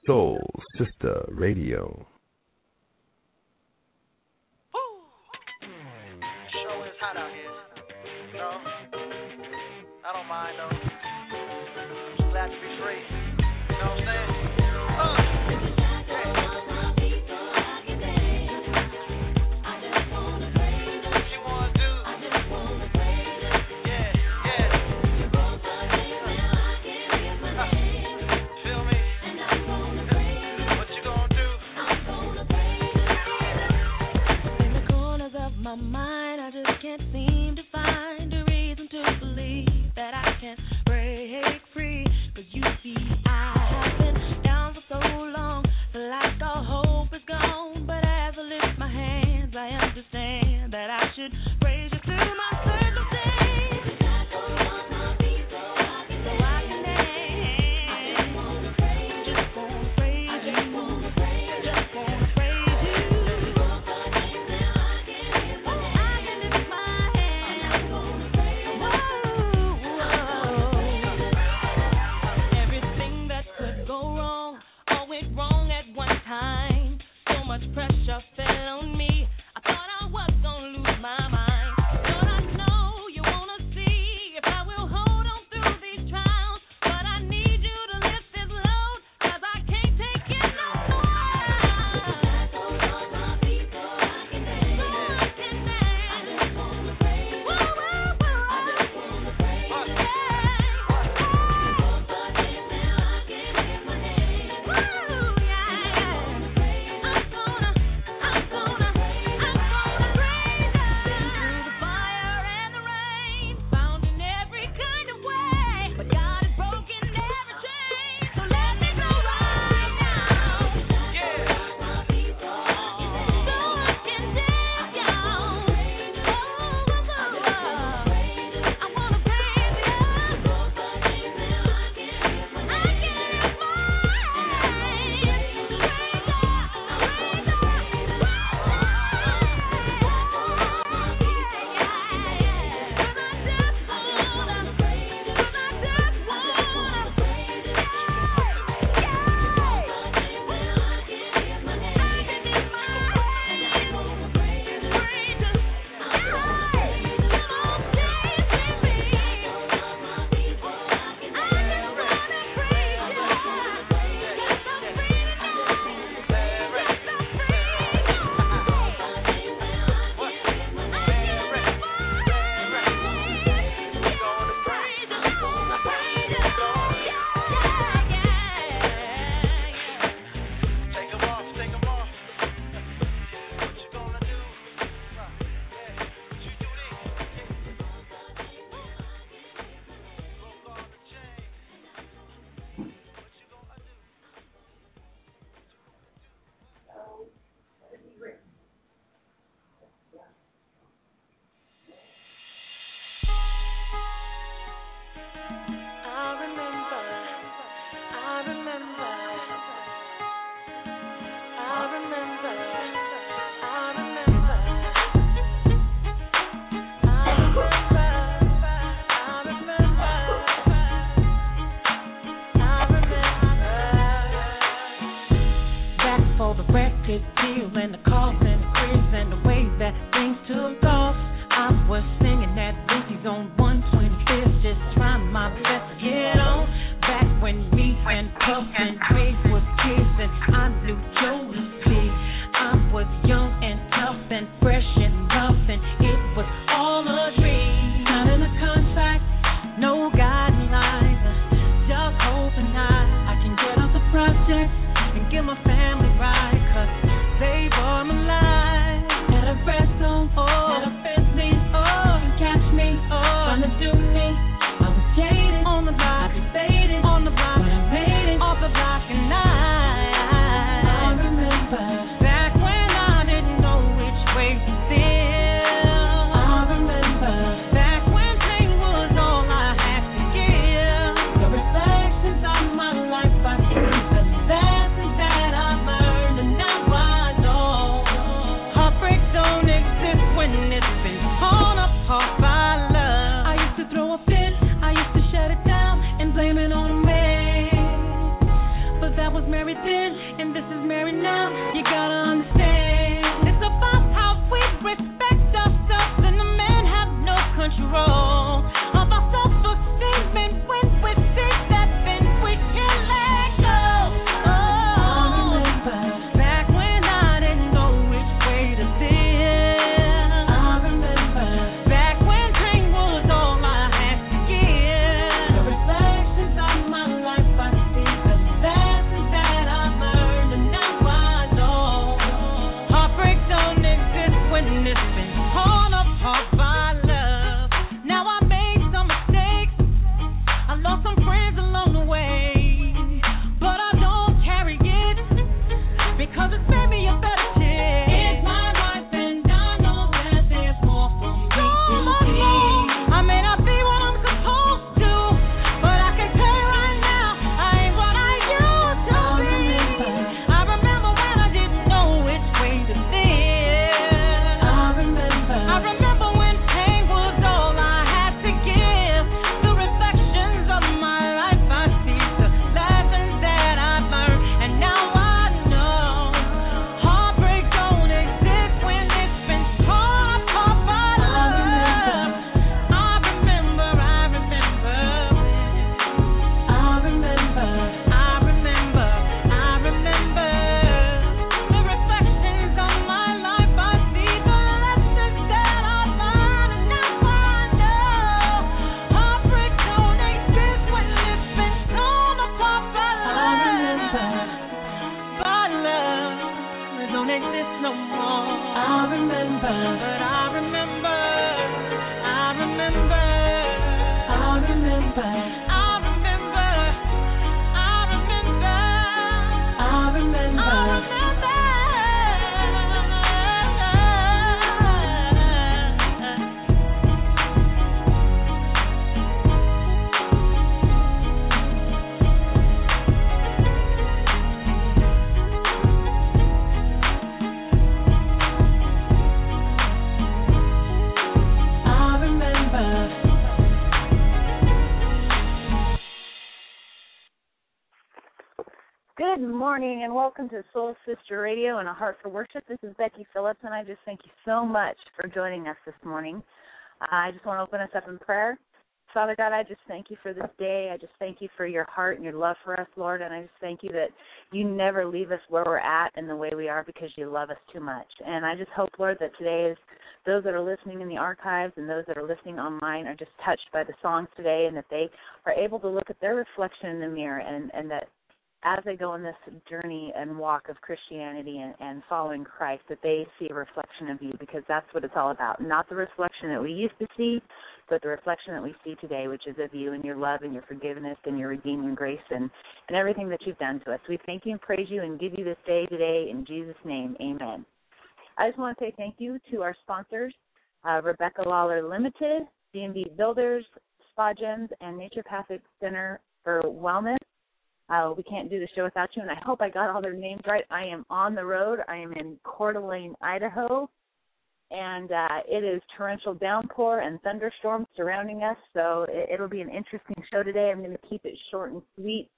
Soul Sister Radio. Sure is hot out here. You know, I don't mind though. Just glad to be free. You know what I'm saying? My mind, I just can't seem to find a reason to believe that I can break free. 'Cause you see, I have been down for so long, feel like all hope is gone. But as I lift my hands, I understand that I should praise you through my circumstance. So I can dance. I just wanna praise you. Just wanna praise you. Just wanna praise you. Just wanna praise you. Pressure fell on me. I thought I was gonna lose my mind. But I know you wanna see if I will hold on through these trials. But I need you to lift this load, 'cause I can't take it no more. So I can dance. I just wanna praise you. I just wanna praise you. On the block, was married then, and this is married now. You gotta understand, it's about how we respect ourselves, and the men have no control of our self-esteem. And when we see that, then we can let go. Oh, back when I didn't know which way to live. I remember back when pain was all I had to give. The reflections of my life, I see the lessons that I've learned, and now I know heartbreak don't exist when it's been torn apart by love. Now I made some mistakes, I lost some friends along the way, but I don't carry it because it's made me a better kid. It's my life and I know that there's more for me to see. I may not be what I'm supposed to, but I can tell you right now, I ain't what I used to be. I remember when I didn't know which way to live. I remember when pain was all I had to give. The reflections of my life, I see the lessons that I've learned, and now I know heartbreak don't exist when it's been torn apart by love. I remember the reflections of my life. I see the lessons that I've learned, and now I know heartbreak don't exist when it's been torn apart by love. But love don't exist no more. I remember, but I remember. Good morning and welcome to Soul Sister Radio and A Heart for Worship. This is Becky Phillips, and I just thank you so much for joining us this morning. I just want to open us up in prayer. Father God, I just thank you for this day. I just thank you for your heart and your love for us, Lord, and I just thank you that you never leave us where we're at and the way we are because you love us too much. And I just hope, Lord, that today is those that are listening in the archives and those that are listening online are just touched by the songs today, and that they are able to look at their reflection in the mirror, and that as they go on this journey and walk of Christianity and following Christ, that they see a reflection of you, because that's what it's all about. Not the reflection that we used to see, but the reflection that we see today, which is of you and your love and your forgiveness and your redeeming grace and everything that you've done to us. We thank you and praise you and give you this day today in Jesus' name. Amen. I just want to say thank you to our sponsors, Rebecca Lawler Limited, D&B Builders, Spa Gems, and Naturopathic Center for Wellness. We can't do the show without you, and I hope I got all their names right. I am on the road. I am in Coeur d'Alene, Idaho, and it is torrential downpour and thunderstorms surrounding us, so it'll be an interesting show today. I'm going to keep it short and sweet.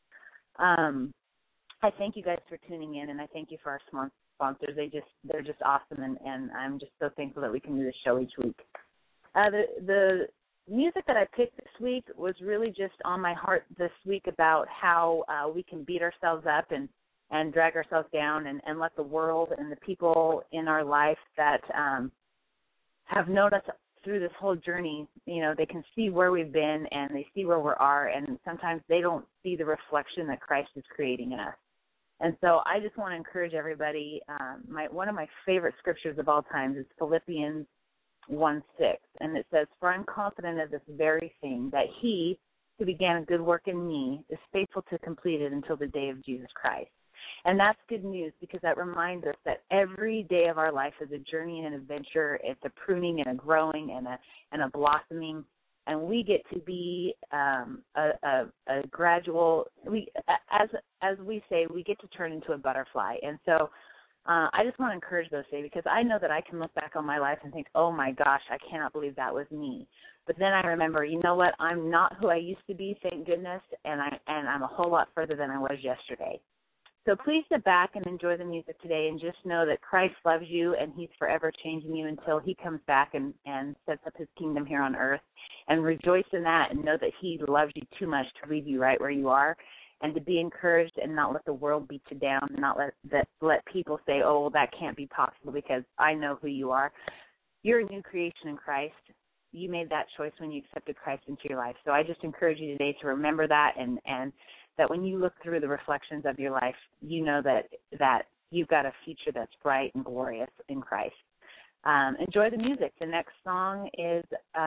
I thank you guys for tuning in, and I thank you for our sponsors. They're just awesome, and I'm just so thankful that we can do this show each week. The music that I picked this week was really just on my heart this week about how we can beat ourselves up and drag ourselves down and let the world and the people in our life that have known us through this whole journey, you know, they can see where we've been and they see where we are, and sometimes they don't see the reflection that Christ is creating in us. And so I just want to encourage everybody, one of my favorite scriptures of all time is Philippians 1:6, and it says, "For I'm confident of this very thing, that he who began a good work in me is faithful to complete it until the day of Jesus Christ." And that's good news, because that reminds us that every day of our life is a journey and an adventure. It's a pruning and a growing and a blossoming, and we get to be a gradual. As we say, we get to turn into a butterfly, and so. I just want to encourage those today, because I know that I can look back on my life and think, oh, my gosh, I cannot believe that was me. But then I remember, you know what, I'm not who I used to be, thank goodness, and I'm a whole lot further than I was yesterday. So please sit back and enjoy the music today, and just know that Christ loves you, and he's forever changing you until he comes back and sets up his kingdom here on earth. And rejoice in that, and know that he loves you too much to leave you right where you are, and to be encouraged and not let the world beat you down, and not let people say, oh, well, that can't be possible, because I know who you are. You're a new creation in Christ. You made that choice when you accepted Christ into your life. So I just encourage you today to remember that, and that when you look through the reflections of your life, you know that you've got a future that's bright and glorious in Christ. Enjoy the music. The next song is,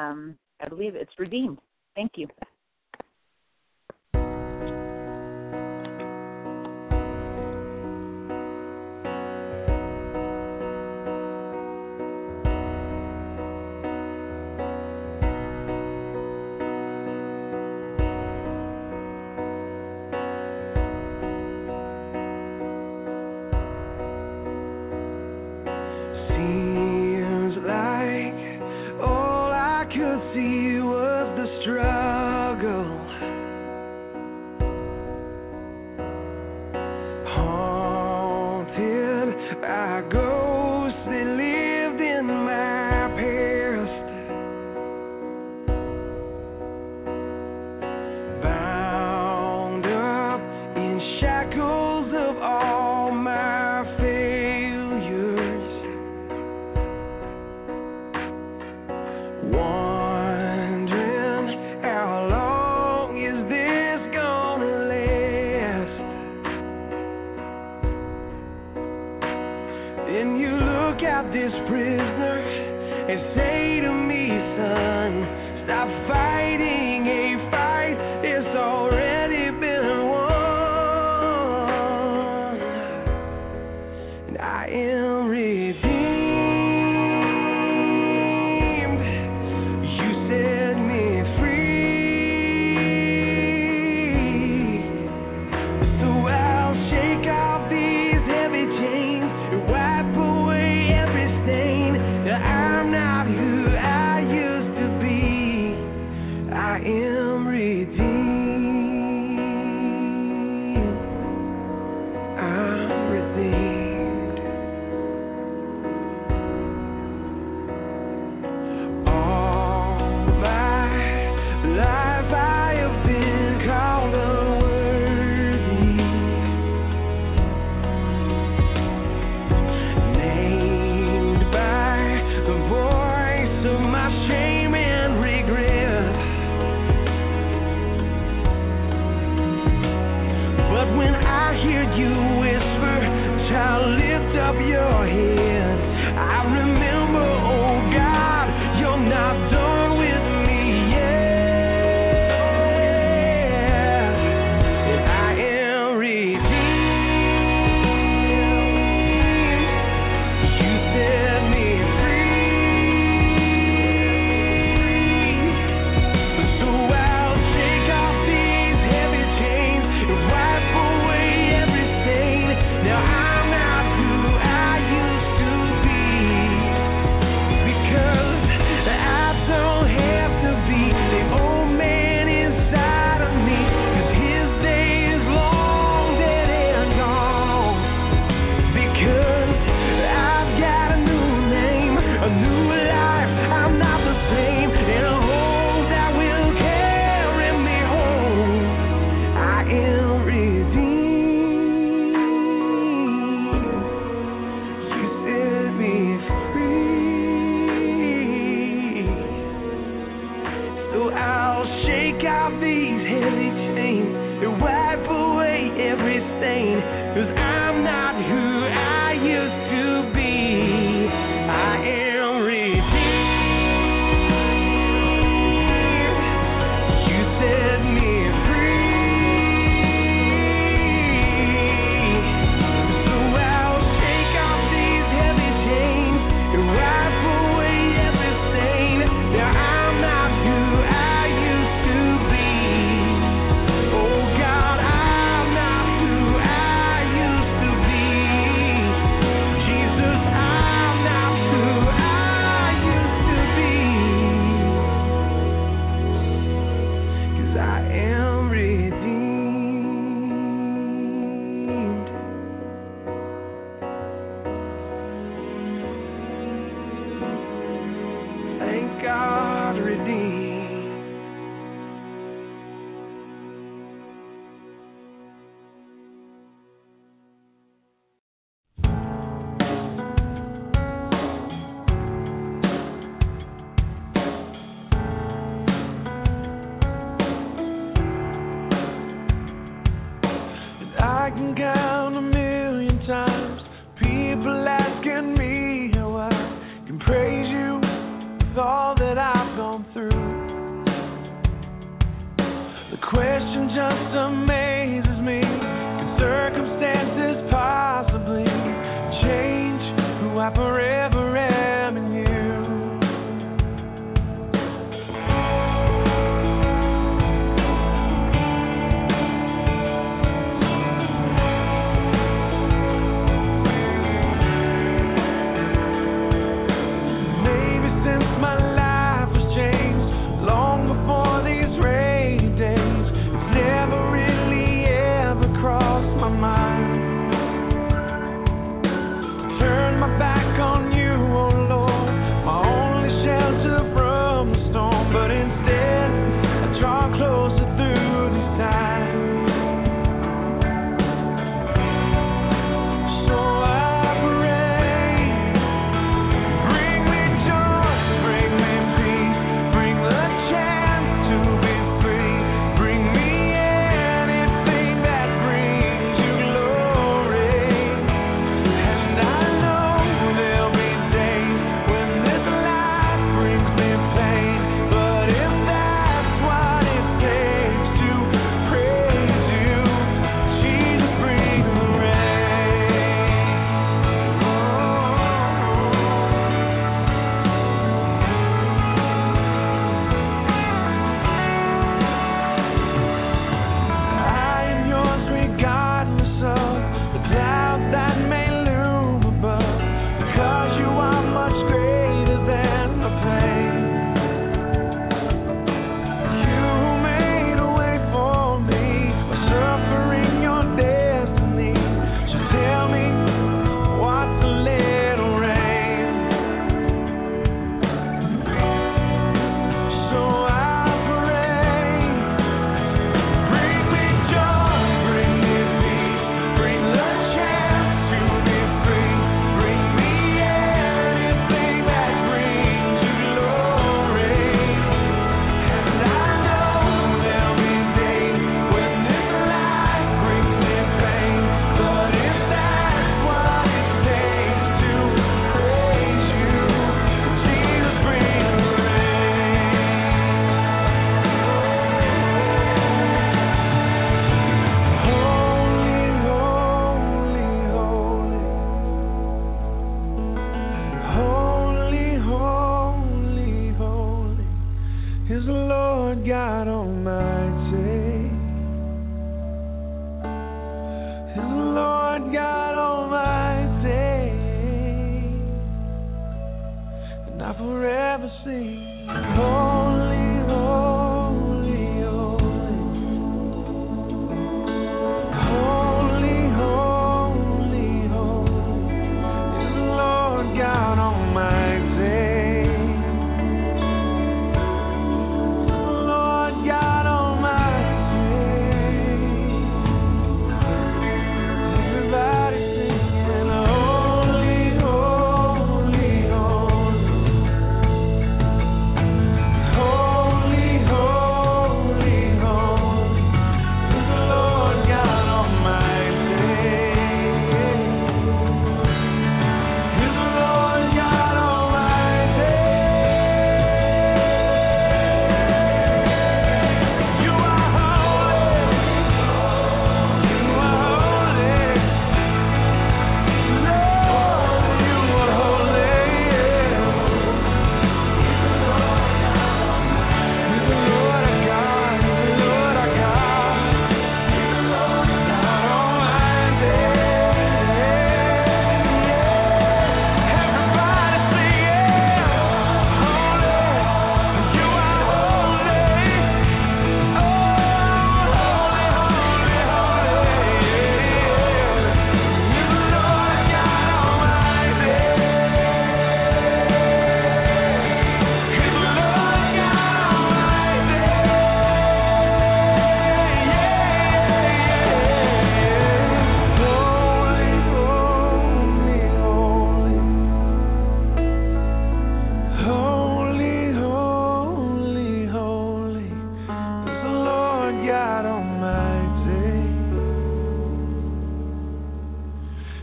I believe it's Redeemed. Thank you. Because I don't I can count 1,000,000 times people asking me how I can praise you with all that I've gone through. The question just amazes me. Can circumstances possibly change who I forever am in you?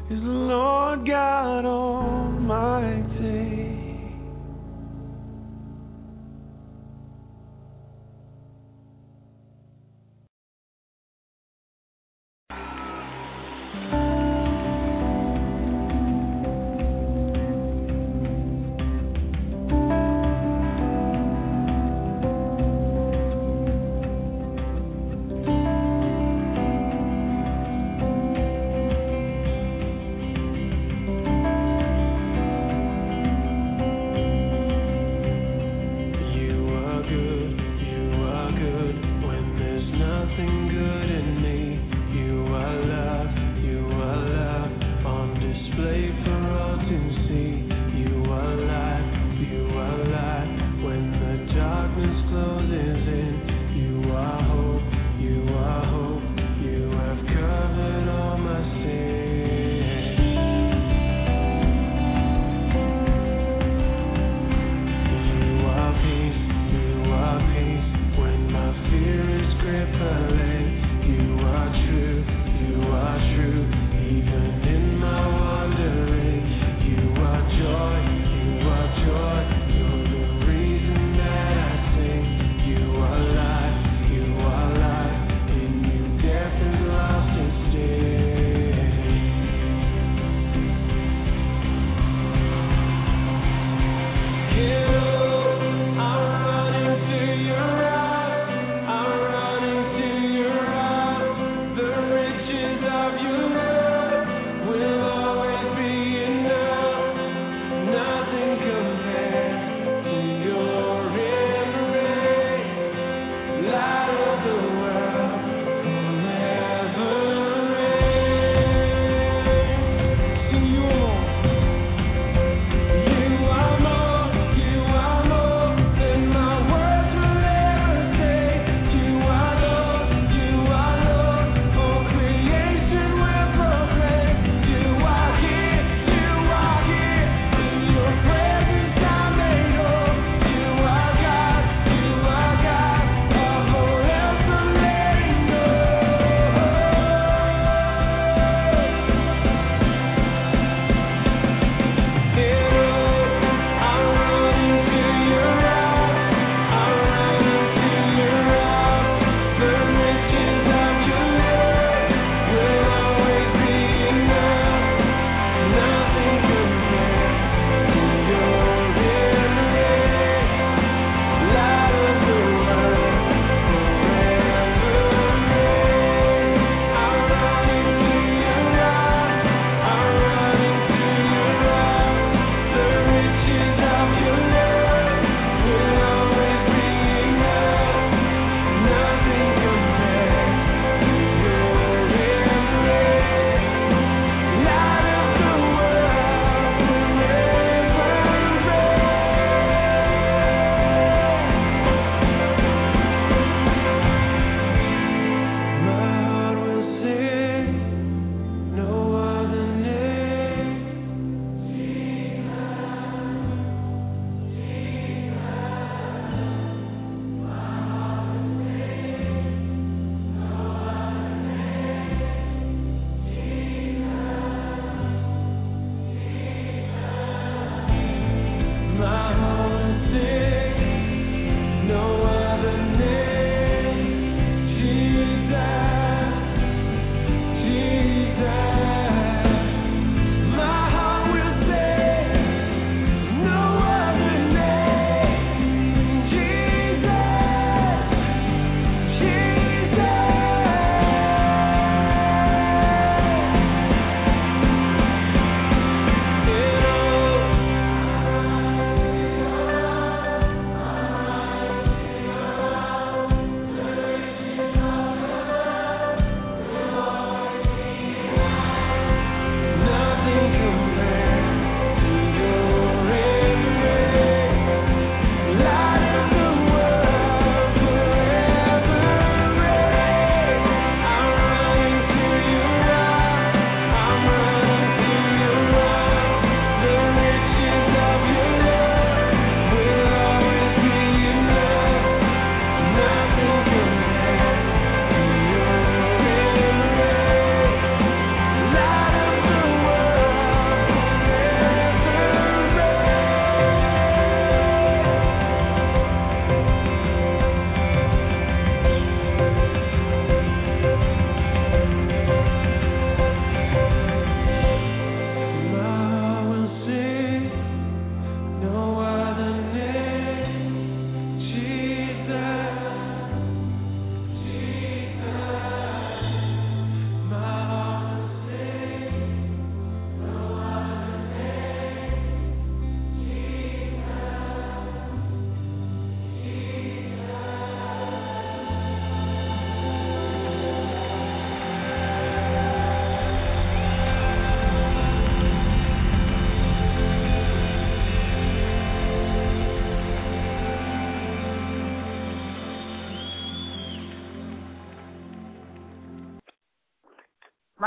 is the Lord God Almighty.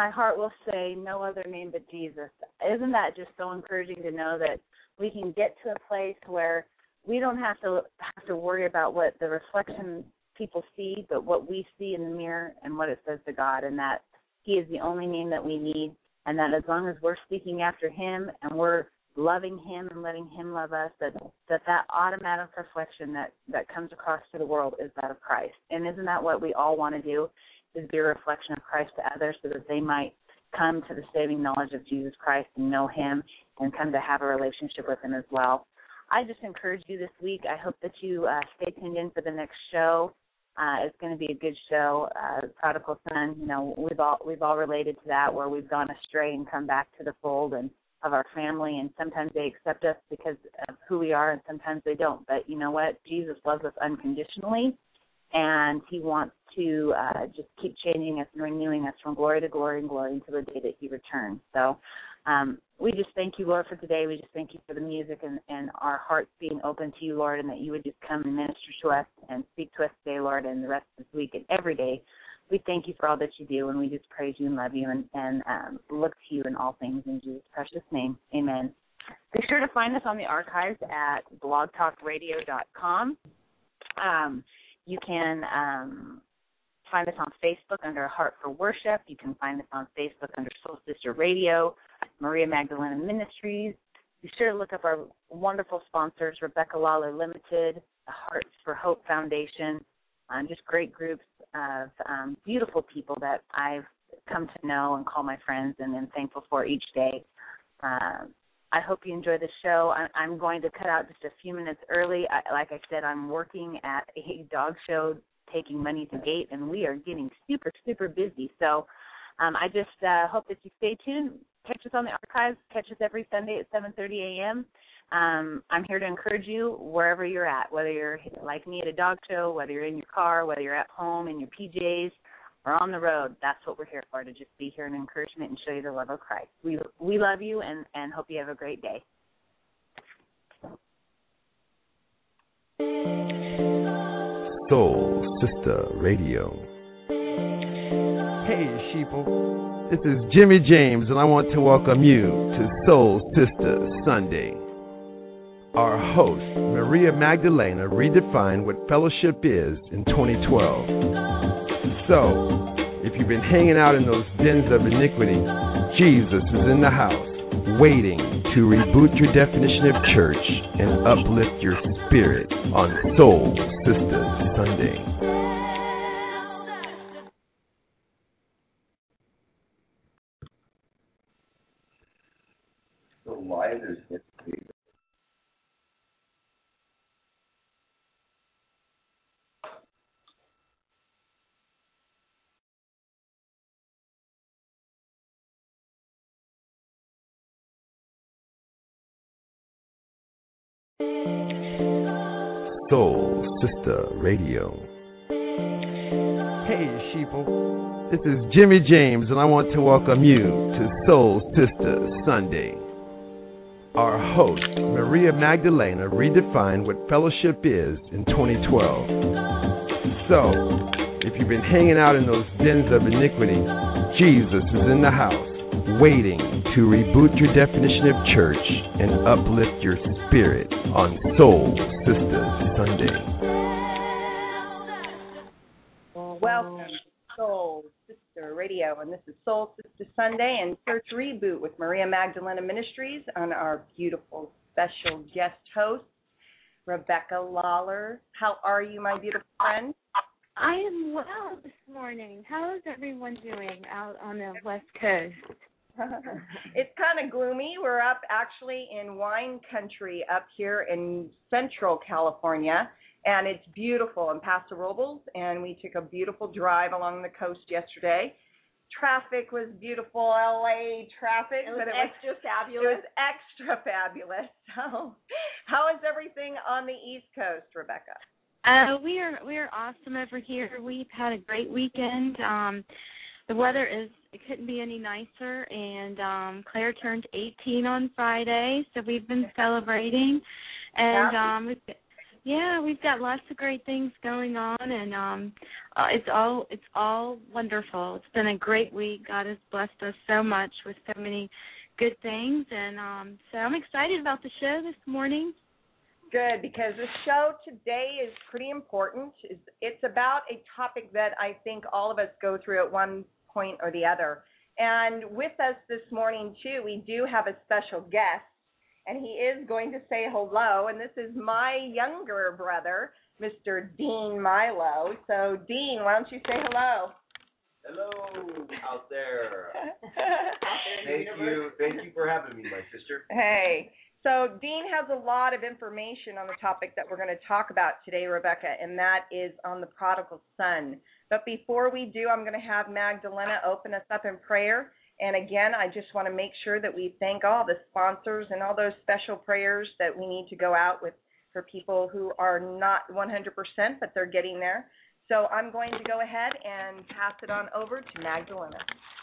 my heart will say no other name but Jesus. Isn't that just so encouraging to know that we can get to a place where we don't have to worry about what the reflection people see, but what we see in the mirror and what it says to God, and that He is the only name that we need, and that as long as we're speaking after Him and we're loving Him and letting Him love us, that automatic reflection that comes across to the world is that of Christ. And isn't that what we all want to do, is be a reflection of Christ to others so that they might come to the saving knowledge of Jesus Christ and know Him and come to have a relationship with Him as well. I just encourage you this week. I hope that you stay tuned in for the next show. It's going to be a good show. Prodigal Son, we've all related to that, where we've gone astray and come back to the fold and of our family, and sometimes they accept us because of who we are, and sometimes they don't. But you know what? Jesus loves us unconditionally, and He wants to just keep changing us and renewing us from glory to glory and glory until the day that He returns. So we just thank you, Lord, for today. We just thank you for the music and our hearts being open to you, Lord, and that you would just come and minister to us and speak to us today, Lord, and the rest of this week and every day. We thank you for all that you do, and we just praise you and love you and look to you in all things in Jesus' precious name. Amen. Be sure to find us on the archives at blogtalkradio.com. You can find us on Facebook under Heart for Worship. You can find us on Facebook under Soul Sister Radio, Maria Magdalena Ministries. Be sure to look up our wonderful sponsors, Rebecca Lawler Limited, the Hearts for Hope Foundation, just great groups of beautiful people that I've come to know and call my friends and am thankful for each day. I hope you enjoy the show. I'm going to cut out just a few minutes early. Like I said, I'm working at a dog show taking money to gate, and we are getting super, super busy. So I just hope that you stay tuned. Catch us on the archives. Catch us every Sunday at 7:30 a.m. I'm here to encourage you wherever you're at, whether you're like me at a dog show, whether you're in your car, whether you're at home in your PJs or on the road. That's what we're here for, to just be here in encouragement and show you the love of Christ. We love you and hope you have a great day. Soul Sister Radio. Hey, sheeple. This is Jimmy James, and I want to welcome you to Soul Sister Sunday. Our host, Maria Magdalena, redefined what fellowship is in 2012. So, if you've been hanging out in those dens of iniquity, Jesus is in the house, waiting to reboot your definition of church and uplift your spirit on Soul Sister Sunday. So why there's history? Soul Sister Radio. Hey, sheeple. This is Jimmy James, and I want to welcome you to Soul Sister Sunday. Our host, Maria Magdalena, redefined what fellowship is in 2012. So, if you've been hanging out in those dens of iniquity, Jesus is in the house, waiting to reboot your definition of church and uplift your spirit on Soul Sister Sunday. Welcome to Soul Sister Radio, and this is Soul Sister Sunday and Search Reboot with Maria Magdalena Ministries and our beautiful special guest host, Rebecca Lawler. How are you, my beautiful friend? I am well this morning. How is everyone doing out on the West Coast? It's kind of gloomy. We're up actually in wine country up here in central California, and it's beautiful in Paso Robles, and we took a beautiful drive along the coast yesterday. Traffic was beautiful, LA traffic. It was extra fabulous. It was extra fabulous. So how is everything on the East Coast, Rebecca? We are awesome over here. We've had a great weekend. The weather it couldn't be any nicer, and Claire turned 18 on Friday, so we've been celebrating, and Yeah, we've got lots of great things going on, and it's all wonderful. It's been a great week. God has blessed us so much with so many good things, and so I'm excited about the show this morning. Good, because the show today is pretty important. It's about a topic that I think all of us go through at one point or the other. And with us this morning, too, we do have a special guest, and he is going to say hello. And this is my younger brother, Mr. Dean Milo. So, Dean, why don't you say hello? Hello out there. Thank you for having me, my sister. Hey. So Dean has a lot of information on the topic that we're going to talk about today, Rebecca, and that is on the prodigal son. But before we do, I'm going to have Magdalena open us up in prayer. And again, I just want to make sure that we thank all the sponsors and all those special prayers that we need to go out with for people who are not 100%, but they're getting there. So I'm going to go ahead and pass it on over to Magdalena.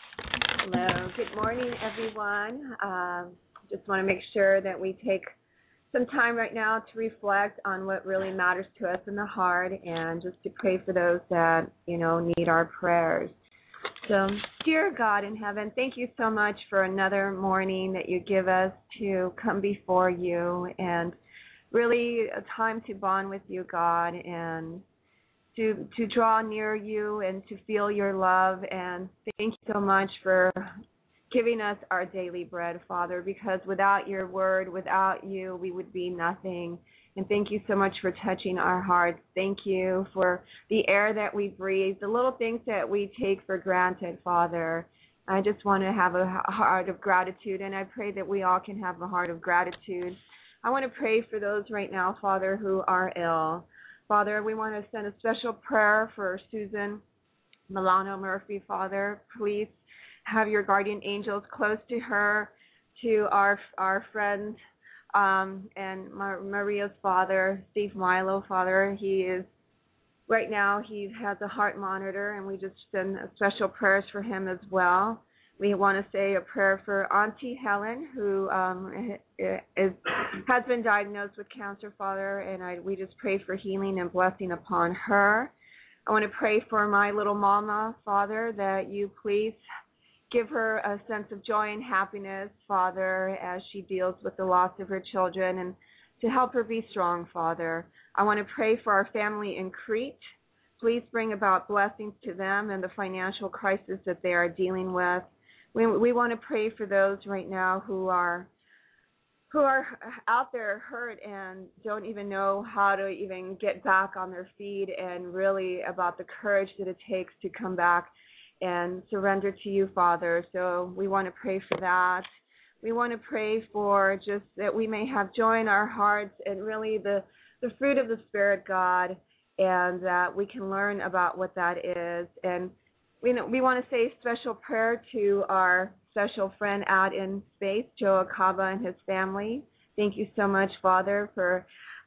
Hello. Good morning, everyone. Just want to make sure that we take some time right now to reflect on what really matters to us in the heart and just to pray for those that, need our prayers. So, dear God in heaven, thank you so much for another morning that you give us to come before you and really a time to bond with you, God, and to draw near you and to feel your love. And thank you so much for giving us our daily bread, Father, because without your word, without you, we would be nothing. And thank you so much for touching our hearts. Thank you for the air that we breathe, the little things that we take for granted, Father. I just want to have a heart of gratitude, and I pray that we all can have a heart of gratitude. I want to pray for those right now, Father, who are ill. Father, we want to send a special prayer for Susan Milano Murphy, Father. Please have your guardian angels close to her, to our friend and Maria's father, Steve Milo, Father. Right now he has a heart monitor, and we just send special prayers for him as well. We want to say a prayer for Auntie Helen, who has been diagnosed with cancer, Father, and we just pray for healing and blessing upon her. I want to pray for my little mama, Father, that you please give her a sense of joy and happiness, Father, as she deals with the loss of her children, and to help her be strong, Father. I want to pray for our family in Crete. Please bring about blessings to them and the financial crisis that they are dealing with. We want to pray for those right now who are out there hurt and don't even know how to even get back on their feet, and really about the courage that it takes to come back and surrender to you, Father. So we want to pray for that. We want to pray for just that we may have joy in our hearts and really the fruit of the Spirit, God, and that we can learn about what that is. And we want to say a special prayer to our special friend out in space, Joe Acaba and his family. Thank you so much, Father, for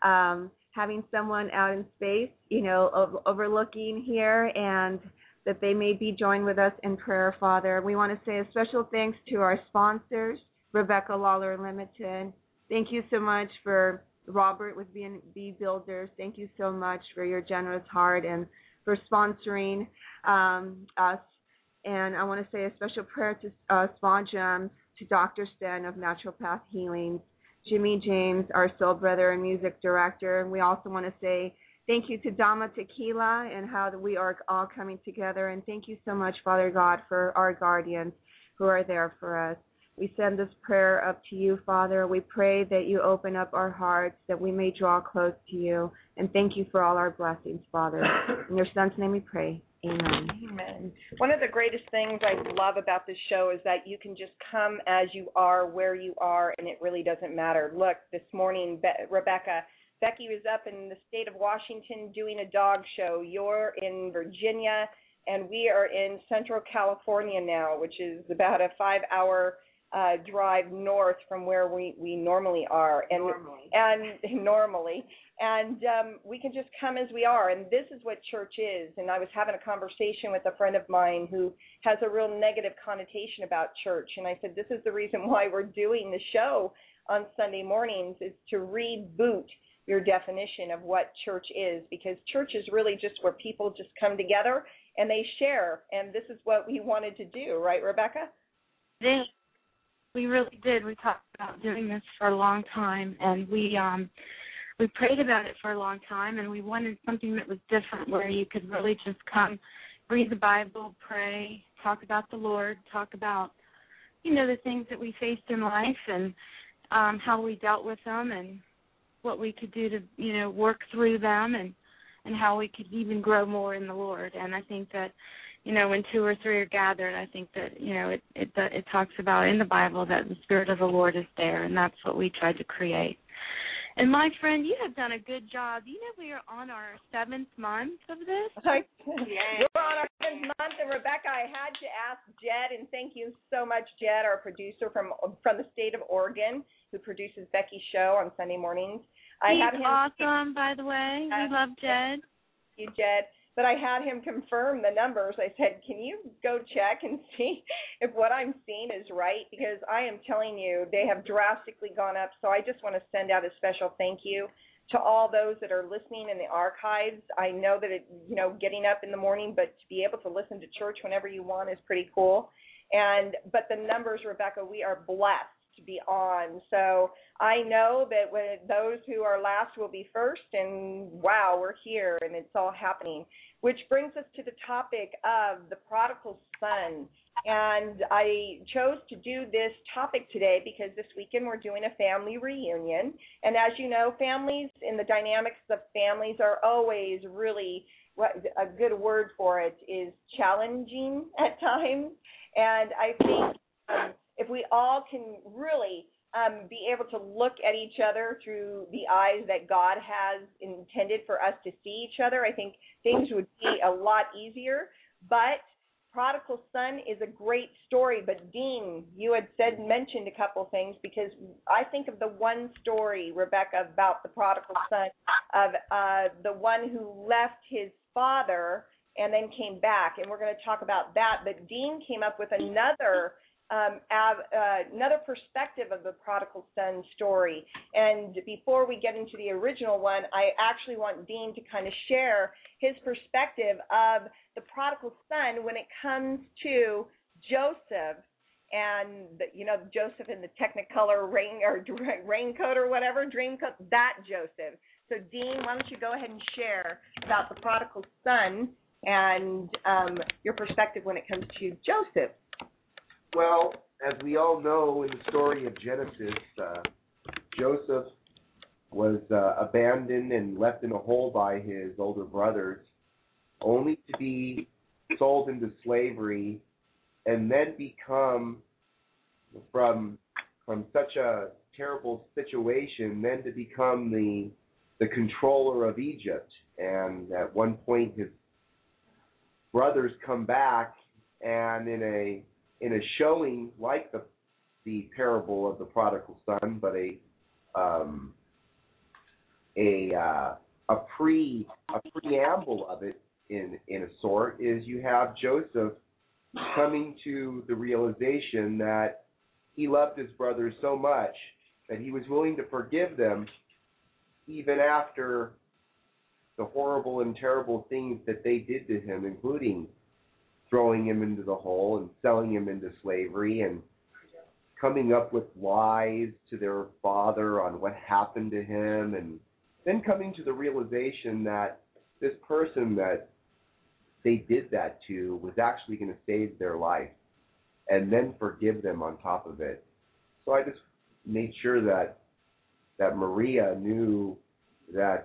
having someone out in space, overlooking here, and that they may be joined with us in prayer, Father. We want to say a special thanks to our sponsors, Rebecca Lawler Limited. Thank you so much for Robert with B Builders. Thank you so much for your generous heart and for sponsoring us. And I want to say a special prayer to Spa Gems, to Dr. Sten of Naturopath Healings, Jimmy James, our soul brother and music director. And we also want to say thank you to Dama Tequila and how we are all coming together. And thank you so much, Father God, for our guardians who are there for us. We send this prayer up to you, Father. We pray that you open up our hearts, that we may draw close to you. And thank you for all our blessings, Father. In your Son's name we pray. Amen. Amen. One of the greatest things I love about this show is that you can just come as you are, where you are, and it really doesn't matter. Look, this morning, Becky was up in the state of Washington doing a dog show. You're in Virginia, and we are in Central California now, which is about a 5-hour drive north from where we normally are. And normally. And we can just come as we are. And this is what church is. And I was having a conversation with a friend of mine who has a real negative connotation about church. And I said, this is the reason why we're doing the show on Sunday mornings, is to reboot your definition of what church is, because church is really just where people just come together and they share, and this is what we wanted to do, right, Rebecca? We really did. We talked about doing this for a long time, and we prayed about it for a long time, and we wanted something that was different, where you could really just come, read the Bible, pray, talk about the Lord, talk about, the things that we faced in life and how we dealt with them and what we could do to, work through them and how we could even grow more in the Lord. And I think that, when 2 or 3 are gathered, I think that, it talks about in the Bible that the Spirit of the Lord is there, and that's what we tried to create. And my friend, you have done a good job. We are on our 7th month of this. Yes. We're on our 7th month, and Rebecca, I had to ask Jed, and thank you so much, Jed, our producer from the state of Oregon, who produces Becky's show on Sunday mornings. He's awesome, by the way. We love Jed. Thank you, Jed. But I had him confirm the numbers. I said, can you go check and see if what I'm seeing is right? Because I am telling you, they have drastically gone up. So I just want to send out a special thank you to all those that are listening in the archives. I know that getting up in the morning, but to be able to listen to church whenever you want is pretty cool. But the numbers, Rebecca, we are blessed to be on. So I know that when those who are last will be first, and wow, we're here and it's all happening, which brings us to the topic of the prodigal son. And I chose to do this topic today because this weekend we're doing a family reunion. And as you know, families and the dynamics of families are always really, a good word for it is challenging at times. And I think if we all can really be able to look at each other through the eyes that God has intended for us to see each other, I think things would be a lot easier. But Prodigal Son is a great story. But Dean, you had mentioned a couple things, because I think of the one story, Rebecca, about the Prodigal Son, of the one who left his father and then came back, and we're going to talk about that. But Dean came up with another perspective of the Prodigal Son story. And before we get into the original one, I actually want Dean to kind of share his perspective of the Prodigal Son when it comes to Joseph and Joseph in the Technicolor raincoat or whatever, dreamcoat, that Joseph. So Dean, why don't you go ahead and share about the Prodigal Son and your perspective when it comes to Joseph. Well, as we all know in the story of Genesis, Joseph was abandoned and left in a hole by his older brothers, only to be sold into slavery and then become, from such a terrible situation, then to become the controller of Egypt. And at one point his brothers come back, and in a showing like the parable of the prodigal son, but a preamble of it in a sort, is you have Joseph coming to the realization that he loved his brothers so much that he was willing to forgive them even after the horrible and terrible things that they did to him, including throwing him into the hole and selling him into slavery and coming up with lies to their father on what happened to him, and then coming to the realization that this person that they did that to was actually going to save their life, and then forgive them on top of it. So I just made sure that Maria knew that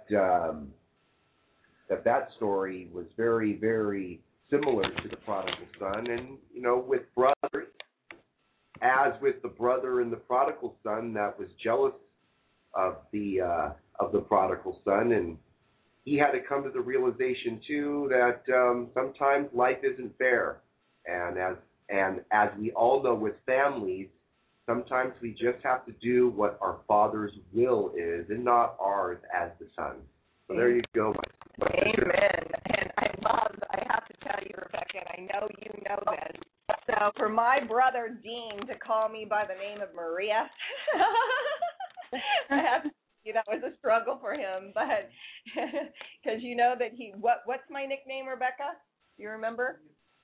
that story was very, very similar to the prodigal son. And, with brothers, as with the brother in the prodigal son that was jealous of the prodigal son, and he had to come to the realization too that sometimes life isn't fair, and as we all know with families, sometimes we just have to do what our Father's will is and not ours as the son. So there you go. Amen. And I have to tell you, Rebecca, and I know you know this. So for my brother Dean to call me by the name of Maria, I have to that was a struggle for him, but because you know that what's my nickname, Rebecca? You remember?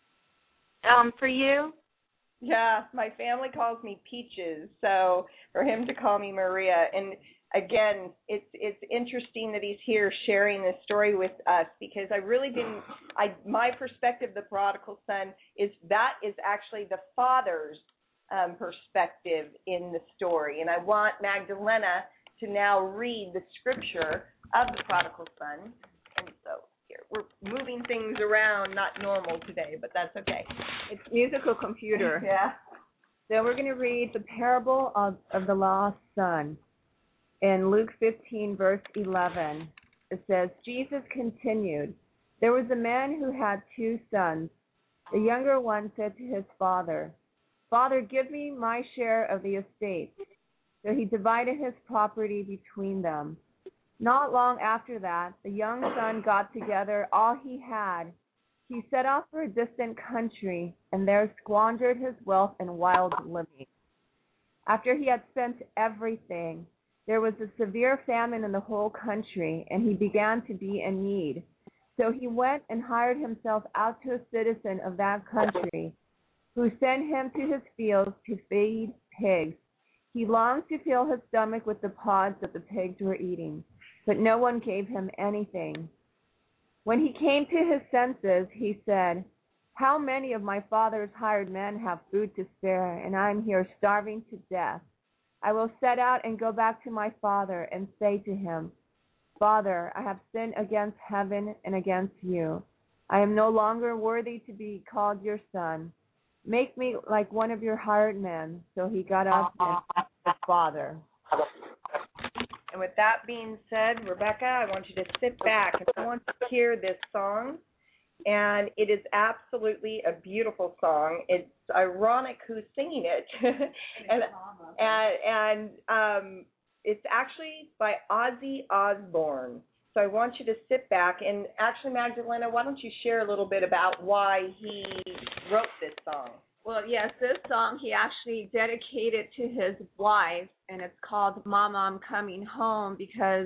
For you? Yeah, my family calls me Peaches, so for him to call me Maria, and again, it's interesting that he's here sharing this story with us, because I really didn't. My perspective, the prodigal son, is actually the father's perspective in the story, and I want Magdalena to now read the scripture of the prodigal son. And so here we're moving things around, not normal today, but that's okay. It's musical computer. Yeah. So we're going to read the parable of the lost son. In Luke 15, verse 11, it says, Jesus continued, "There was a man who had 2 sons. The younger one said to his father, 'Father, give me my share of the estate.' So he divided his property between them. Not long after that, the young son got together all he had. He set off for a distant country and there squandered his wealth in wild living. After he had spent everything, there was a severe famine in the whole country, and he began to be in need. So he went and hired himself out to a citizen of that country, who sent him to his fields to feed pigs. He longed to fill his stomach with the pods that the pigs were eating, but no one gave him anything. When he came to his senses, he said, 'How many of my father's hired men have food to spare, and I am here starving to death? I will set out and go back to my father and say to him, Father, I have sinned against heaven and against you. I am no longer worthy to be called your son. Make me like one of your hired men.' So he got up and asked his father." And with that being said, Rebecca, I want you to sit back and I want to hear this song. And it is absolutely a beautiful song. It's ironic who's singing it. and it's actually by Ozzy Osbourne. So I want you to sit back. And actually, Magdalena, why don't you share a little bit about why he wrote this song? Well, yes, this song he actually dedicated to his wife, and it's called Mama, I'm Coming Home, because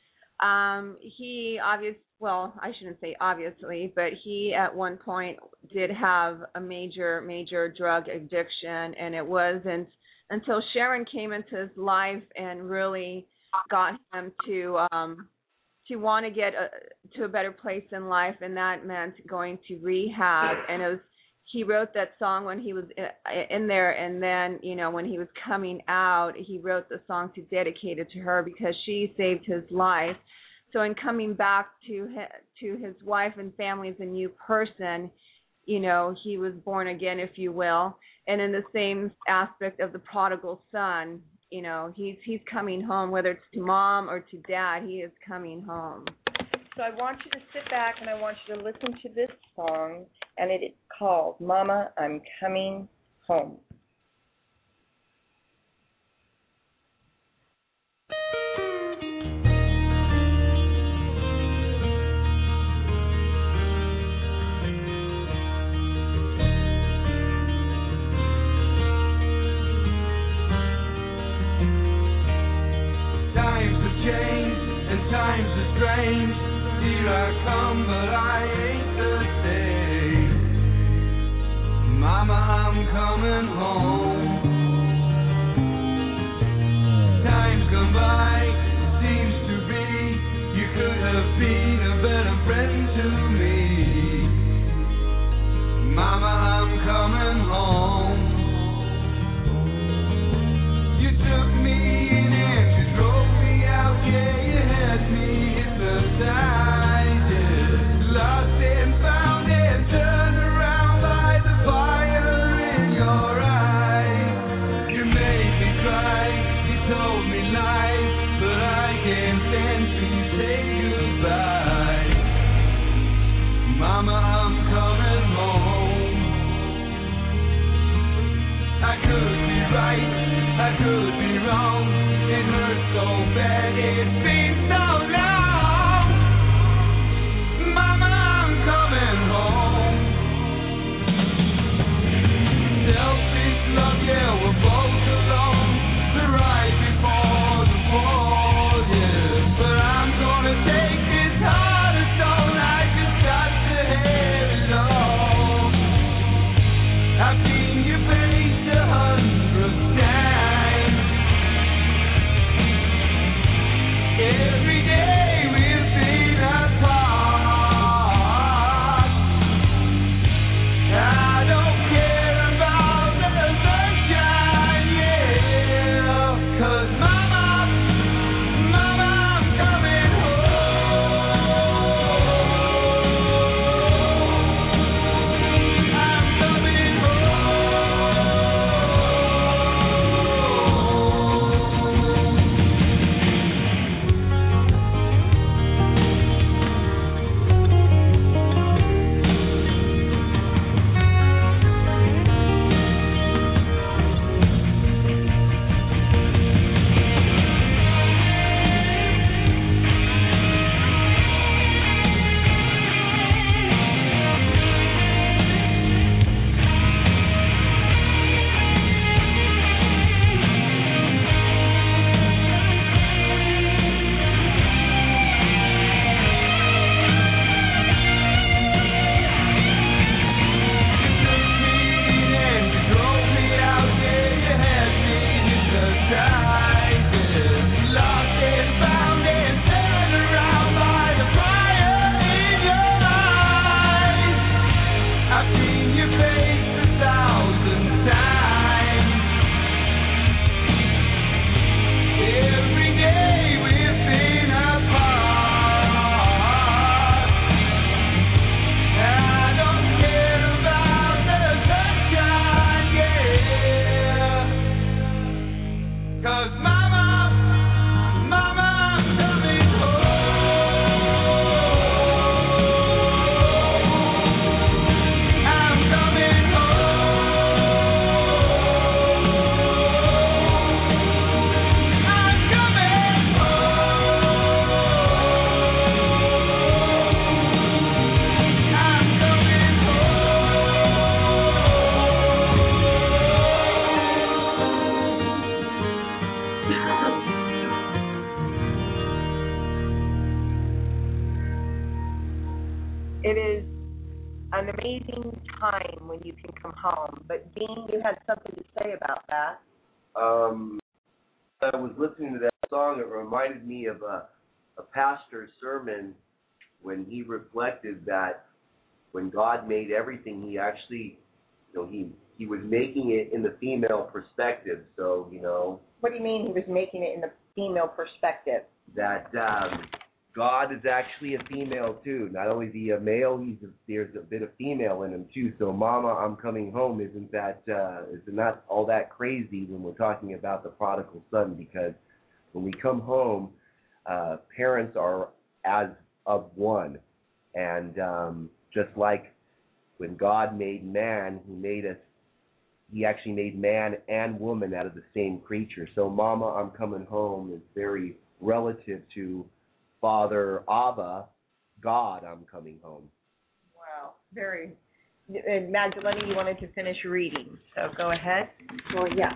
he I shouldn't say obviously, but he at one point did have a major drug addiction, and it wasn't until Sharon came into his life and really got him to want to get to a better place in life, and that meant going to rehab. And he wrote that song when he was in there, and then, when he was coming out, he wrote the song to dedicate it to her because she saved his life. So in coming back to his wife and family as a new person, he was born again, if you will. And in the same aspect of the prodigal son, he's coming home, whether it's to mom or to dad, he is coming home. So I want you to sit back and I want you to listen to this song, and it is called Mama, I'm Coming Home. Times have changed and times are strange. Here I come, but I ain't the same. Mama, I'm coming home. Time's gone by, it seems to be. You could have been a better friend to me. Mama, I'm coming home. You took me in and you drove me out, yeah, you had me hypnotized, yeah. Lost and found and turned around by the fire in your eyes. You made me cry, you told me lies, but I can't stand to say goodbye. Mama, I'm coming home. I could be right, I could be wrong. It hurts so bad, it's been so long. Mama, I'm coming home. Selfish love, yeah, we're both alone. The right before the fall, yeah. an amazing time when you can come home. But Dean, you had something to say about that. I was listening to that song. It reminded me of a pastor's sermon when he reflected that when God made everything, he actually, he was making it in the female perspective. So, What do you mean he was making it in the female perspective? That God is actually a female too. Not only is he a male, there's a bit of female in him too. So, Mama, I'm coming home isn't not all that crazy when we're talking about the prodigal son, because when we come home, parents are as of one, and just like when God made man, he actually made man and woman out of the same creature. So Mama, I'm coming home is very relative to Father Abba, God, I'm coming home. Wow, very. And Magdalena, you wanted to finish reading, so go ahead. Well, yeah.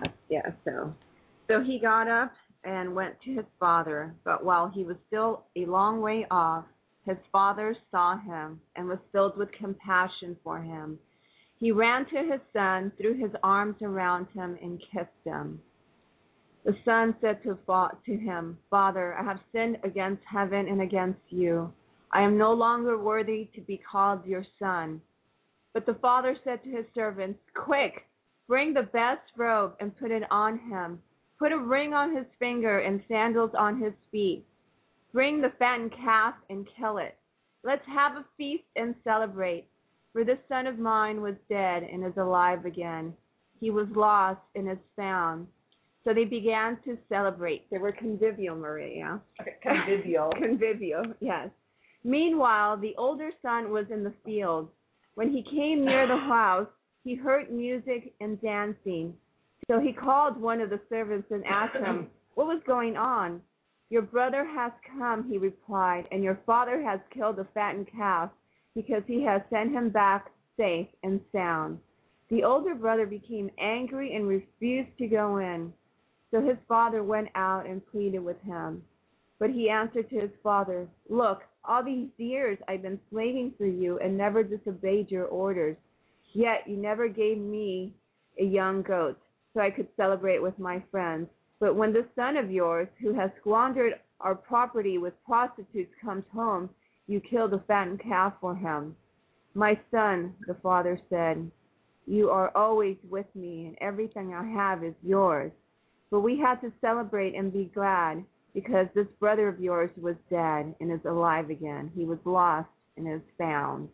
So he got up and went to his father, but while he was still a long way off, his father saw him and was filled with compassion for him. He ran to his son, threw his arms around him, and kissed him. The son said to him, Father, I have sinned against heaven and against you. I am no longer worthy to be called your son. But the father said to his servants, Quick, bring the best robe and put it on him. Put a ring on his finger and sandals on his feet. Bring the fattened calf and kill it. Let's have a feast and celebrate. For this son of mine was dead and is alive again. He was lost and is found. So they began to celebrate. They were convivial, Maria. Okay, convivial. Convivial, yes. Meanwhile, the older son was in the field. When he came near the house, he heard music and dancing. So he called one of the servants and asked him, What was going on? Your brother has come, he replied, and your father has killed the fattened calf because he has sent him back safe and sound. The older brother became angry and refused to go in. So his father went out and pleaded with him. But he answered to his father, Look, all these years I've been slaving for you and never disobeyed your orders. Yet you never gave me a young goat so I could celebrate with my friends. But when this son of yours, who has squandered our property with prostitutes, comes home, you kill the fattened calf for him. My son, the father said, you are always with me, and everything I have is yours. But we had to celebrate and be glad, because this brother of yours was dead and is alive again. He was lost and is found.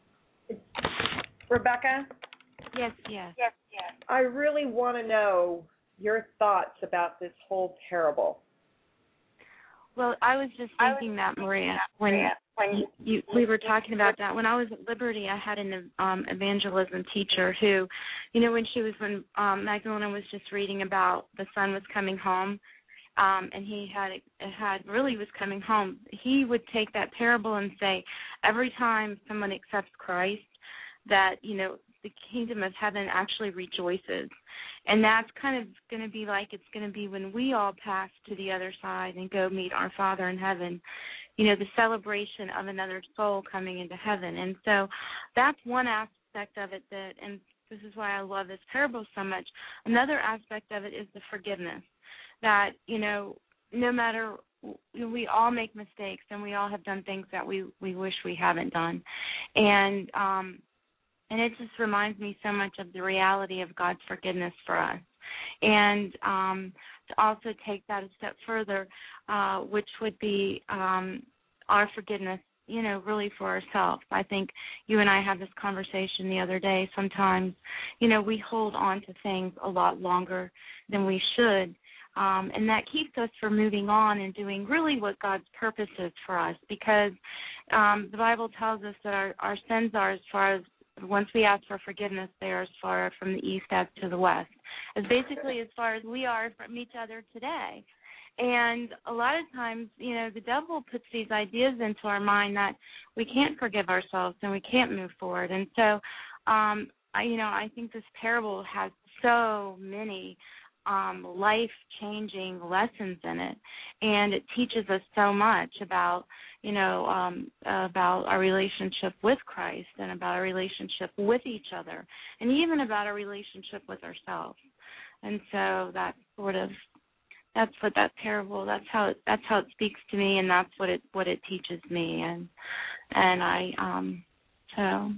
Rebecca? Yes. I really want to know your thoughts about this whole parable. Well, I was just thinking that, Maria, when we were talking about that. When I was at Liberty, I had an evangelism teacher who, when Magdalena was just reading about the son was coming home, and he was coming home, he would take that parable and say, every time someone accepts Christ, that, the kingdom of heaven actually rejoices. And that's kind of going to be like it's going to be when we all pass to the other side and go meet our Father in heaven, the celebration of another soul coming into heaven. And so that's one aspect of it and this is why I love this parable so much. Another aspect of it is the forgiveness, that, no matter, we all make mistakes and we all have done things that we wish we haven't done. And it just reminds me so much of the reality of God's forgiveness for us. And to also take that a step further, which would be our forgiveness, really for ourselves. I think you and I had this conversation the other day. Sometimes, we hold on to things a lot longer than we should. And that keeps us from moving on and doing really what God's purpose is for us, because the Bible tells us that our sins are as far as, once we ask for forgiveness, they are as far from the east as to the west, as basically as far as we are from each other today. And a lot of times, the devil puts these ideas into our mind that we can't forgive ourselves and we can't move forward. And so, I think this parable has so many life-changing lessons in it, and it teaches us so much about, about our relationship with Christ and about our relationship with each other, and even about our relationship with ourselves. And so that's what that parable. That's how it speaks to me, and that's what it teaches me, and I so.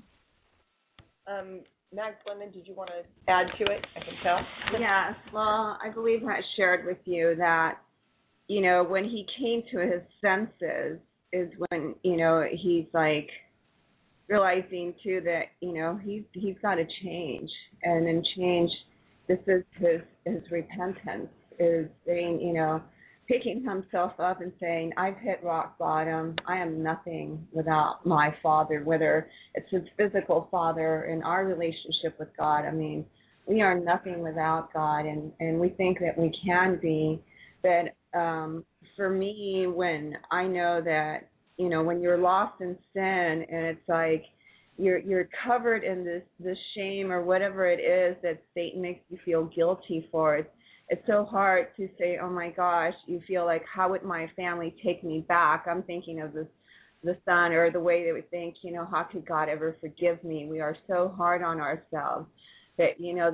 Max Lemon, did you want to add to it? I can tell. Yes. Well, I believe I shared with you that, when he came to his senses is when, he's like realizing too that, he's got to change. And in change, this is his repentance, is saying, picking himself up and saying, I've hit rock bottom. I am nothing without my Father, whether it's his physical Father in our relationship with God. I mean, we are nothing without God, and we think that we can be. But for me, when I know that, when you're lost in sin and it's like you're covered in this shame or whatever it is that Satan makes you feel guilty for, it's so hard to say, oh my gosh, you feel like, how would my family take me back? I'm thinking of the son, or the way they would think, how could God ever forgive me? We are so hard on ourselves that,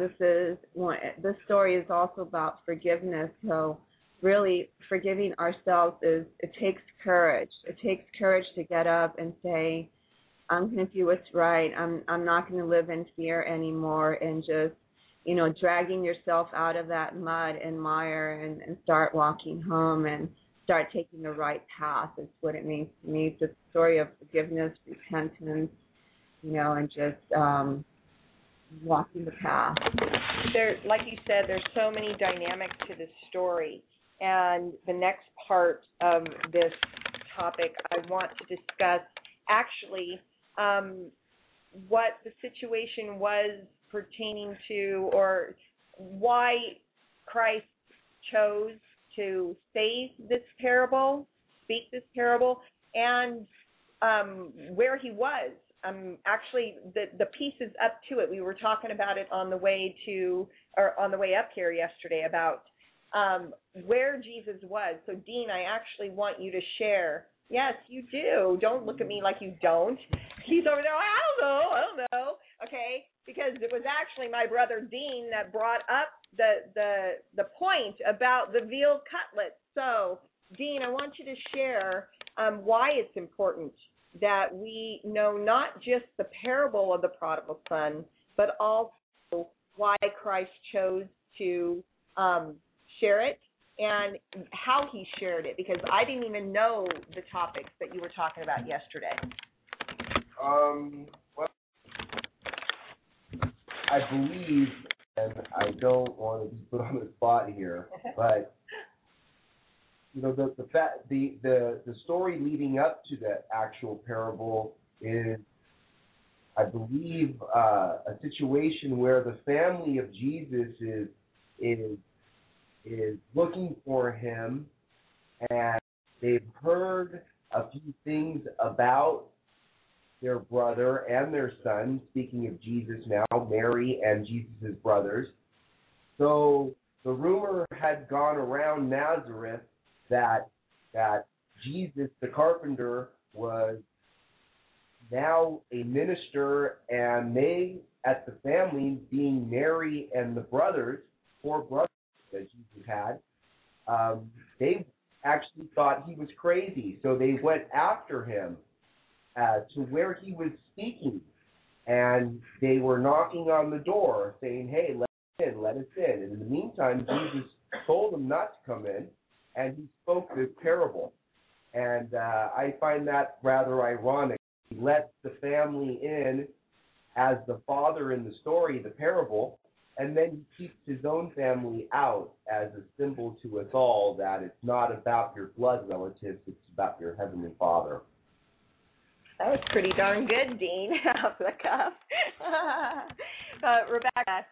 this story is also about forgiveness. So really forgiving ourselves it takes courage. It takes courage to get up and say, I'm going to do what's right. I'm not going to live in fear anymore, and just, dragging yourself out of that mud and mire and start walking home and start taking the right path is what it means to me. It's a story of forgiveness, repentance, and just walking the path. Like you said, there's so many dynamics to this story. And the next part of this topic, I want to discuss actually what the situation was pertaining to, or why Christ chose to say this parable, speak this parable, and where he was. Actually, the pieces up to it. We were talking about it on the way up here yesterday about where Jesus was. So, Dean, I actually want you to share. Yes, you do. Don't look at me like you don't. He's over there. I don't know. Okay, because it was actually my brother Dean that brought up the point about the veal cutlets. So, Dean, I want you to share why it's important that we know not just the parable of the prodigal son, but also why Christ chose to share it and how he shared it, because I didn't even know the topics that you were talking about yesterday. Well, I believe, and I don't want to be put on the spot here, but the story leading up to that actual parable is, I believe, a situation where the family of Jesus is looking for him, and they've heard a few things about their brother and their son, speaking of Jesus now, Mary and Jesus' brothers. So the rumor had gone around Nazareth that Jesus, the carpenter, was now a minister, and they, at the family, being Mary and the brothers, 4 brothers that Jesus had, they actually thought he was crazy. So they went after him to where he was speaking, and they were knocking on the door saying, hey, let us in. And in the meantime, Jesus told them not to come in, and he spoke this parable. And I find that rather ironic. He let the family in as the father in the story, the parable, and then he keeps his own family out as a symbol to us all that it's not about your blood relatives, it's about your heavenly Father. That was pretty darn good, Dean, off the cuff. Rebecca,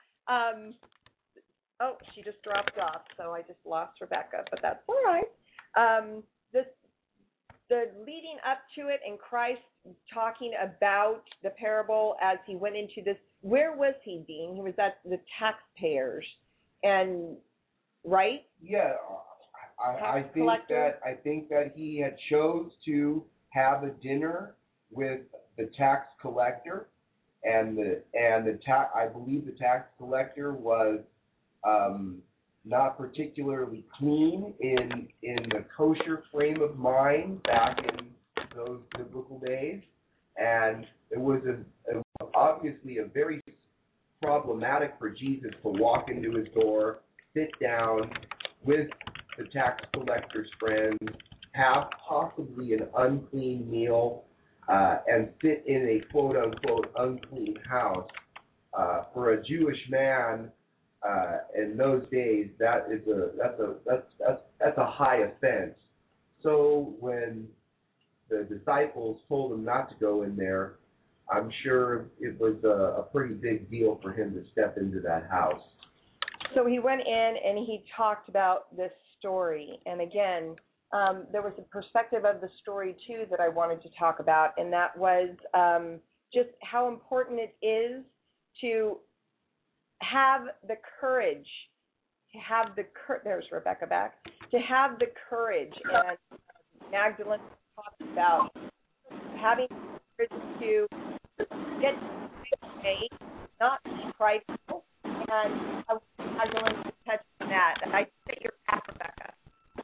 she just dropped off, so I just lost Rebecca, but that's all right. The leading up to it and Christ talking about the parable as he went into this, where was he, Dean? He was at the taxpayers. And right? Yeah, I think that he had chose to have a dinner with the tax collector, and I believe the tax collector was not particularly clean in the kosher frame of mind back in those biblical days, and it was obviously a very problematic for Jesus to walk into his door, sit down with the tax collector's friends, have possibly an unclean meal, and sit in a quote-unquote unclean house. For a Jewish man in those days, that's a high offense. So when the disciples told him not to go in there, I'm sure it was a pretty big deal for him to step into that house. So he went in and he talked about this story. And again, there was a perspective of the story, too, that I wanted to talk about, and that was just how important it is to have the courage, there's Rebecca back, to have the courage. And Magdalene talked about having the courage to get away, not be prideful. And I want Magdalene to touch on that. I think you're back, Rebecca.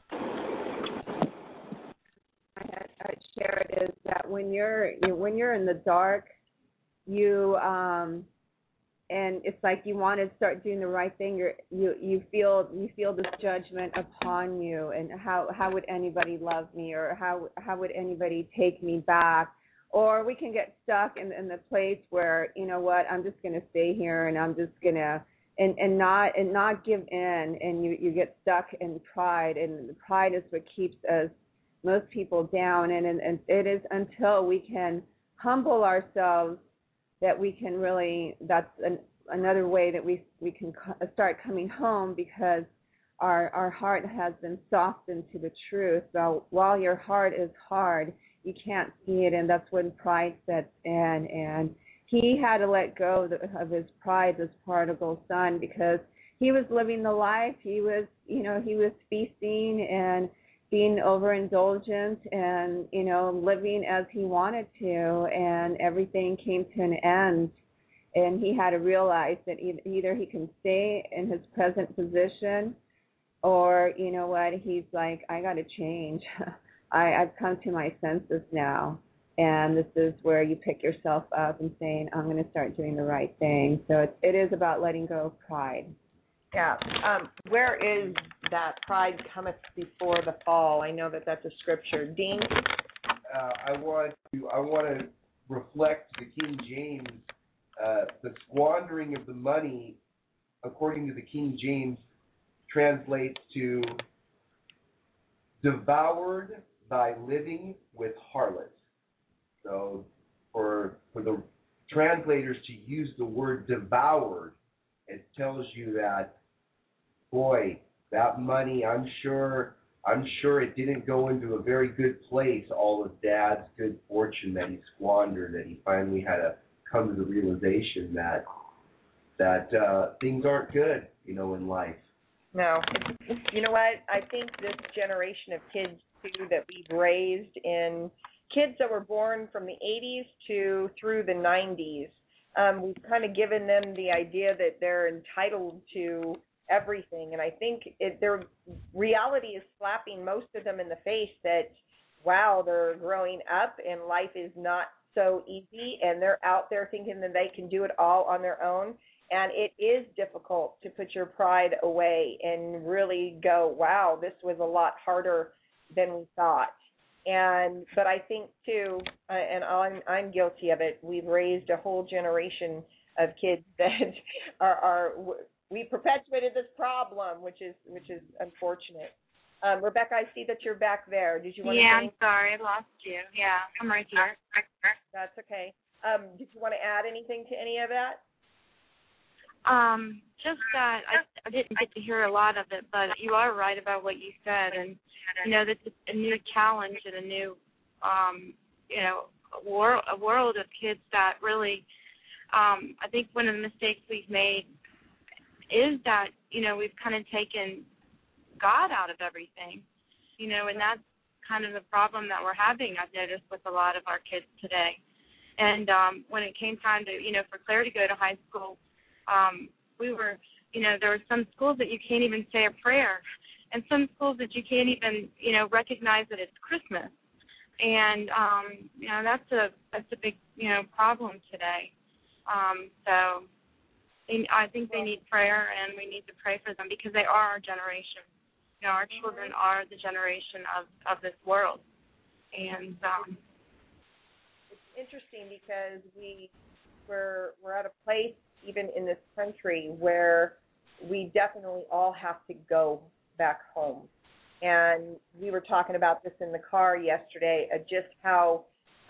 I share it is that when you're in the dark, you and it's like you want to start doing the right thing. You feel this judgment upon you, and how would anybody love me, or how would anybody take me back? Or we can get stuck in the place where, you know what, I'm just going to stay here and I'm just going to and not give in, and you get stuck in pride, and pride is what keeps most people down, and it is until we can humble ourselves that we can really, that's another way that we can start coming home, because our heart has been softened to the truth. So while your heart is hard, you can't see it, and that's when pride sets in. And he had to let go of his pride, this prodigal son, because he was living the life. He was feasting and being overindulgent and, living as he wanted to, and everything came to an end. And he had to realize that either he can stay in his present position, or, he's like, I got to change. I've come to my senses now. And this is where you pick yourself up and saying, I'm going to start doing the right thing. So it is about letting go of pride. Yeah. Where is that pride cometh before the fall? I know that that's a scripture. Dean? I want to reflect the King James. The squandering of the money, according to the King James, translates to devoured by living with harlots. So for the translators to use the word devoured, it tells you that, boy, that money, I'm sure it didn't go into a very good place, all of Dad's good fortune that he squandered, that he finally had to come to the realization that things aren't good, in life. No. You know what? I think this generation of kids, too, that we've raised in kids that were born from the 80s through the 90s, we've kind of given them the idea that they're entitled to everything. And I think their reality is slapping most of them in the face that, wow, they're growing up and life is not so easy, and they're out there thinking that they can do it all on their own. And it is difficult to put your pride away and really go, wow, this was a lot harder than we thought. But I think, too, and I'm guilty of it, we've raised a whole generation of kids that we perpetuated this problem, which is unfortunate. Rebecca, I see that you're back there. Did you want to say? Yeah, I'm sorry, I lost you. Yeah, I'm right here. That's okay. Did you want to add anything to any of that? Just that I didn't get to hear a lot of it, but you are right about what you said, and this is a new challenge and a new, a world of kids that really, I think one of the mistakes we've made is that we've kind of taken God out of everything, and that's kind of the problem that we're having, I've noticed, with a lot of our kids today. And when it came time to, for Claire to go to high school, we were, there were some schools that you can't even say a prayer, and some schools that you can't even, recognize that it's Christmas. And, that's a big, problem today. So I think they need prayer, and we need to pray for them because they are our generation. Our children are the generation of this world. And it's interesting because we're at a place even in this country where we definitely all have to go back home. And we were talking about this in the car yesterday, just how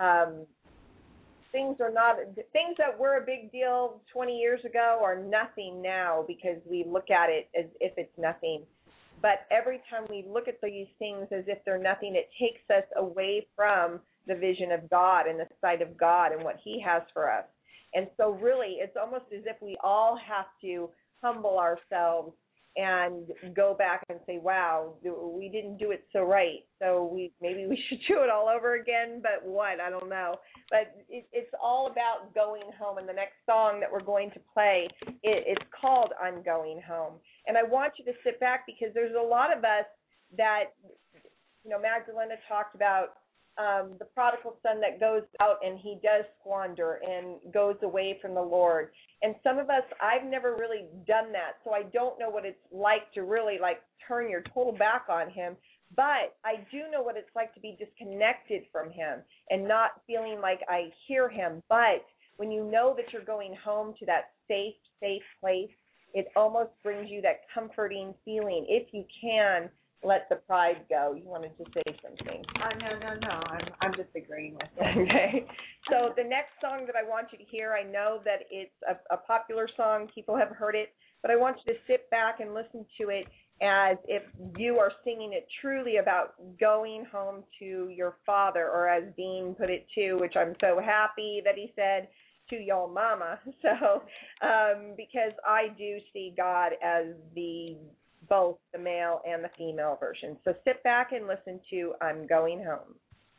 things that were a big deal 20 years ago are nothing now because we look at it as if it's nothing. But every time we look at these things as if they're nothing, it takes us away from the vision of God and the sight of God and what He has for us. And so really, it's almost as if we all have to humble ourselves and go back and say, wow, we didn't do it so right. So maybe we should do it all over again, but what? I don't know. But it's all about going home. And the next song that we're going to play, it's called I'm Going Home. And I want you to sit back because there's a lot of us that, Magdalena talked about the prodigal son that goes out and he does squander and goes away from the Lord. And some of us, I've never really done that, so I don't know what it's like to really turn your total back on Him. But I do know what it's like to be disconnected from Him and not feeling like I hear Him. But when you know that you're going home to that safe place, it almost brings you that comforting feeling. If you can, let the pride go. You wanted to say something. No. I'm just agreeing with you. Okay. So the next song that I want you to hear, I know that it's a popular song. People have heard it. But I want you to sit back and listen to it as if you are singing it truly about going home to your Father, or as Dean put it too, which I'm so happy that he said, to your mama. So because I do see God as both the male and the female version. So sit back and listen to I'm Going Home.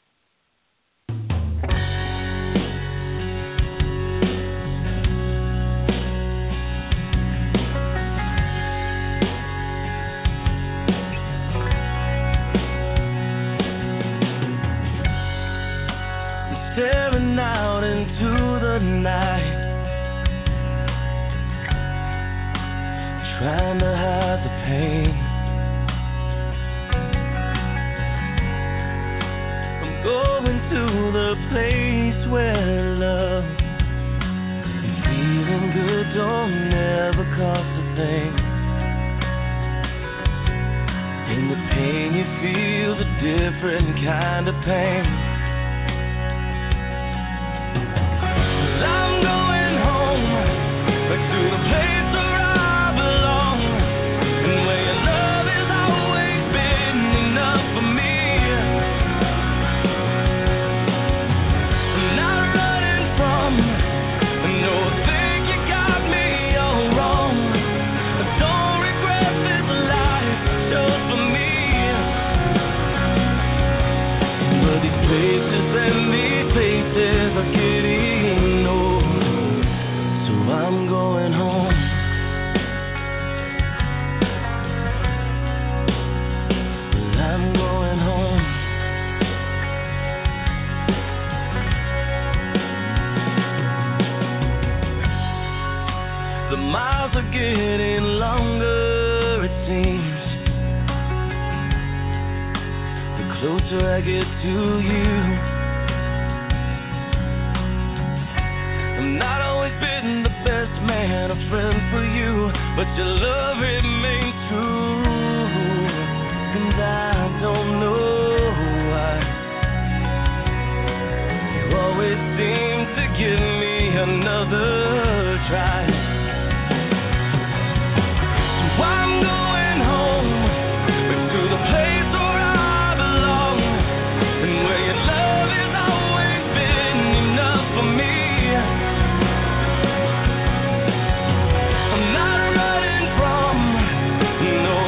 Staring out into the night, trying to hide the pain. I'm going to the place where love and feeling good don't ever cost a thing. In the pain you feel the different kind of pain. I'm going home, back to the place where I belong, and where your love has always been enough for me. I'm not running from, no, I think you got me all wrong. I don't regret this life just for me. But these places and these places are getting old, so I'm going home. I'm going home. The miles are getting longer, it seems, the closer I get to you. I've not always been the best man, a friend for you, but your love remains true, and I don't know why. You always seem to give me another try. So I'm going home, back to the place where I belong, and where your love has always been enough for me. I'm not running from, no,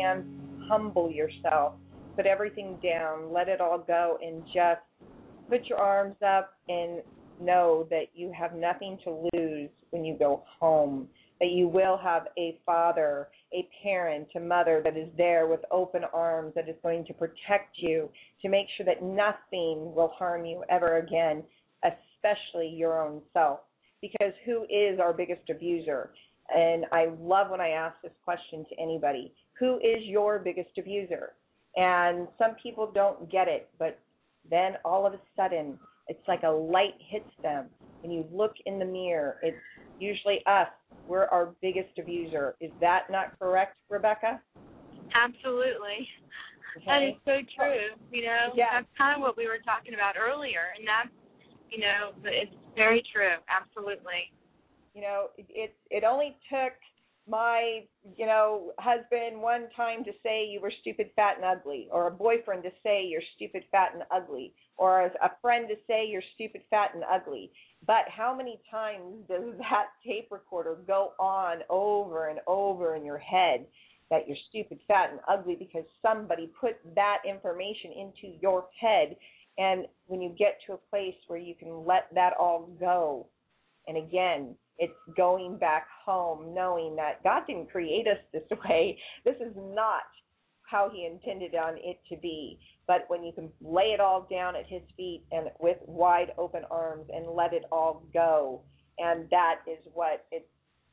hands, humble yourself, put everything down, let it all go, and just put your arms up and know that you have nothing to lose when you go home, that you will have a father, a parent, a mother that is there with open arms, that is going to protect you, to make sure that nothing will harm you ever again, especially your own self. Because who is our biggest abuser? And I love when I ask this question to anybody. Who is your biggest abuser? And some people don't get it, but then all of a sudden, it's like a light hits them. When you look in the mirror, it's usually us. We're our biggest abuser. Is that not correct, Rebecca? Absolutely. Okay. That is so true. You know, yeah. That's kind of what we were talking about earlier, and that's, you know, it's very true. Absolutely. You know, it only took my, you know, husband one time to say you were stupid, fat, and ugly, or a boyfriend to say you're stupid, fat, and ugly, or a friend to say you're stupid, fat, and ugly. But how many times does that tape recorder go on over and over in your head that you're stupid, fat, and ugly because somebody put that information into your head? And when you get to a place where you can let that all go, and again, it's going back home knowing that God didn't create us this way. This is not how he intended on it to be. But when you can lay it all down at his feet and with wide open arms and let it all go, and that is what it's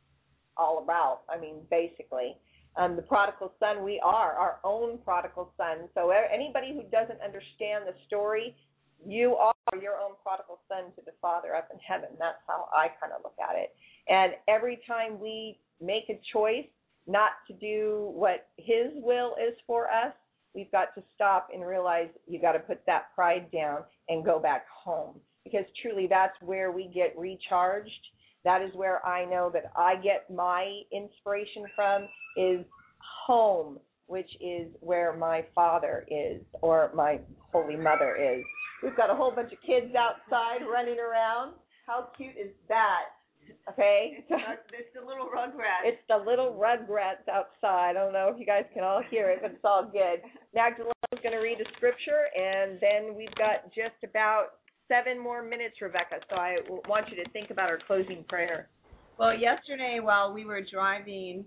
all about. I mean, basically. The prodigal son, we are our own prodigal son. So anybody who doesn't understand the story, you are your own prodigal son to the Father up in heaven. That's how I kind of look at it. And every time we make a choice not to do what his will is for us, we've got to stop and realize you got to put that pride down and go back home. Because truly that's where we get recharged. That is where I know that I get my inspiration from, is home, which is where my Father is, or my Holy Mother is. We've got a whole bunch of kids outside running around. How cute is that? Okay? It's the little rugrats. It's the little rugrats outside. I don't know if you guys can all hear it, but it's all good. Magdalena's going to read the scripture, and then we've got just about 7 more minutes, Rebecca. So I want you to think about our closing prayer. Well, yesterday while we were driving,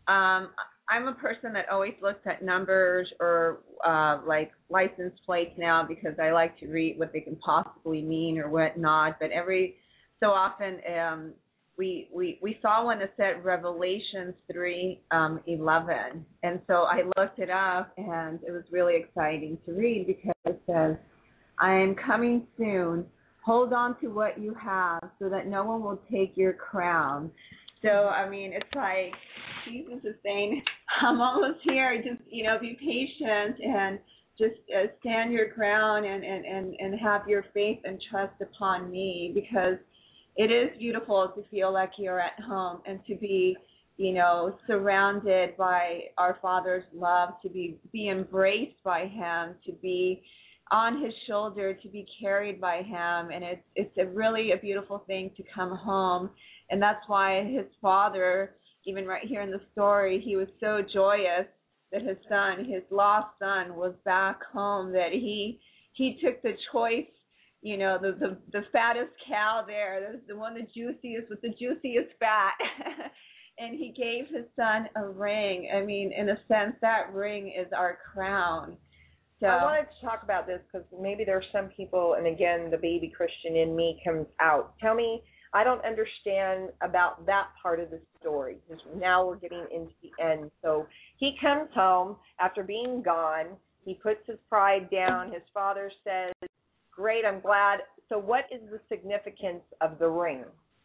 I'm a person that always looks at numbers or like license plates now because I like to read what they can possibly mean or whatnot. But every so often we saw one that said Revelations 3:11, and so I looked it up, and it was really exciting to read because it says, "I am coming soon. Hold on to what you have so that no one will take your crown." So, I mean, it's like Jesus is saying, I'm almost here. Just, you know, be patient and just stand your ground and have your faith and trust upon me, because it is beautiful to feel like you're at home and to be, you know, surrounded by our Father's love, to be embraced by him, to be on his shoulder, to be carried by him. And it's really a beautiful thing to come home. And that's why his father, even right here in the story, he was so joyous that his son, his lost son, was back home, that he took the choice, you know, the fattest cow there, the one the juiciest with the juiciest fat, and he gave his son a ring. I mean, in a sense, that ring is our crown. So I wanted to talk about this because maybe there are some people, and again, the baby Christian in me comes out. Tell me, I don't understand about that part of the story, because now we're getting into the end. So he comes home after being gone. He puts his pride down. His father says, great, I'm glad. So what is the significance of the ring?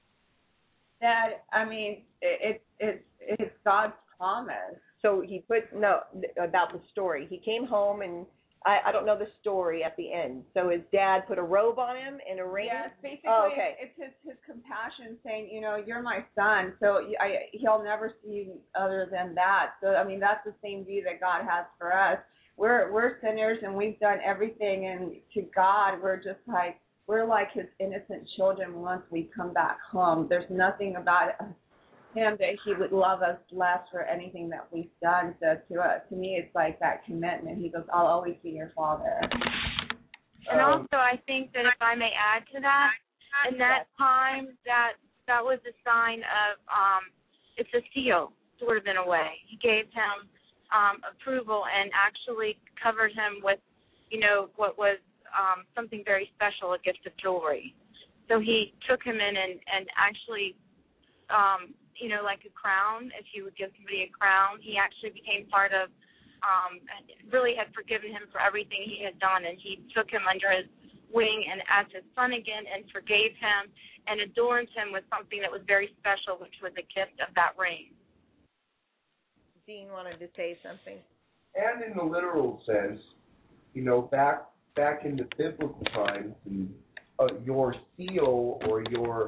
That, I mean, it's God's promise. So he about the story. He came home, and I don't know the story at the end. So his dad put a robe on him and a ring? Yes, basically, okay. It's his compassion saying, you know, you're my son, so he'll never see you other than that. So, I mean, that's the same view that God has for us. We're sinners, and we've done everything, and to God, we're like his innocent children once we come back home. There's nothing about us him that he would love us less for anything that we've done. So to me, it's like that commitment. He goes, I'll always be your father. And also, I think that if I may add to that, in that time, that was a sign of, it's a seal, sort of in a way. He gave him approval and actually covered him with, what was something very special, a gift of jewelry. So he took him in and actually, like a crown, if you would give somebody a crown, he actually became part of, really had forgiven him for everything he had done, and he took him under his wing and as his son again and forgave him and adorned him with something that was very special, which was a gift of that ring. Dean wanted to say something. And in the literal sense, back in the biblical times, your seal or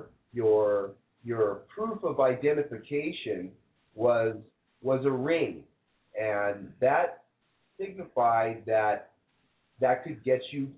your proof of identification was a ring, and that signified that could get you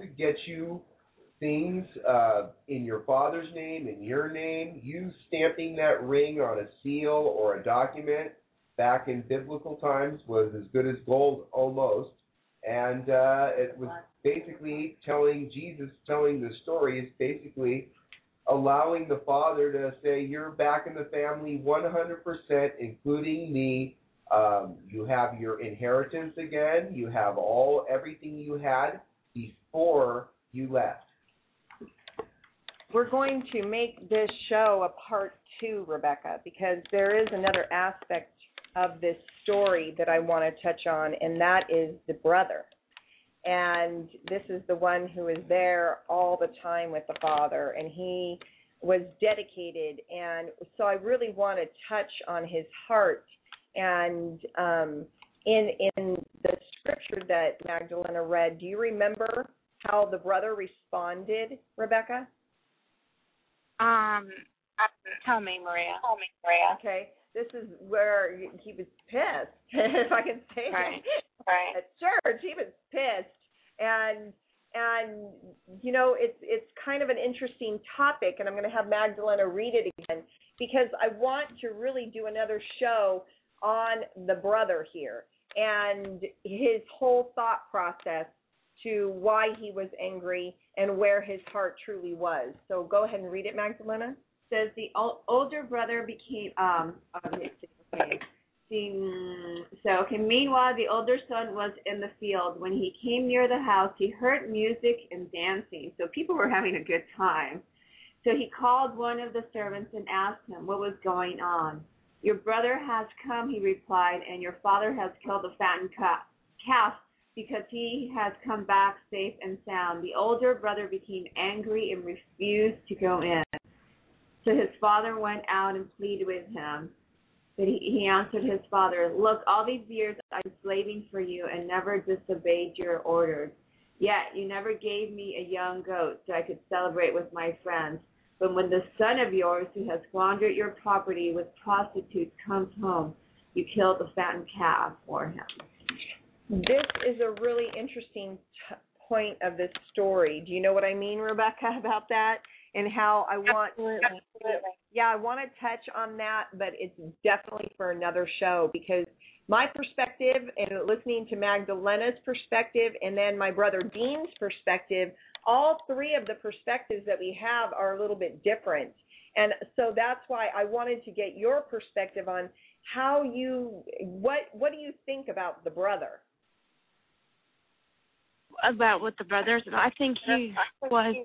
things in your father's name, in your name. You stamping that ring on a seal or a document back in biblical times was as good as gold almost, and it was basically telling the story is basically allowing the father to say, you're back in the family 100%, including me. You have your inheritance again. You have everything you had before you left. We're going to make this show a part 2, Rebecca, because there is another aspect of this story that I want to touch on, and that is the brother. And this is the one who is there all the time with the father, and he was dedicated. And so I really want to touch on his heart. And in the scripture that Magdalena read, do you remember how the brother responded, Rebecca? Tell me, Maria. Okay. This is where he was pissed, if I can say right. it. Right. At church, he was pissed. And it's kind of an interesting topic, and I'm going to have Magdalena read it again, because I want to really do another show on the brother here and his whole thought process to why he was angry and where his heart truly was. So go ahead and read it, Magdalena. Says the older brother became meanwhile the older son was in the field. When he came near the house, he heard music and dancing. So people were having a good time. So he called one of the servants and asked him what was going on. Your brother has come, he replied, and your father has killed the fattened calf because he has come back safe and sound. The older brother became angry and refused to go in. So his father went out and pleaded with him. But he answered his father, look, all these years I'm slaving for you and never disobeyed your orders. Yet you never gave me a young goat so I could celebrate with my friends. But when the son of yours who has squandered your property with prostitutes comes home, you killed the fattened calf for him. This is a really interesting point of this story. Do you know what I mean, Rebecca, about that? And how I want I want to touch on that, but it's definitely for another show, because my perspective and listening to Magdalena's perspective and then my brother Dean's perspective, all three of the perspectives that we have are a little bit different. And so that's why I wanted to get your perspective on how what do you think about the brother? About what the brothers, I think he was...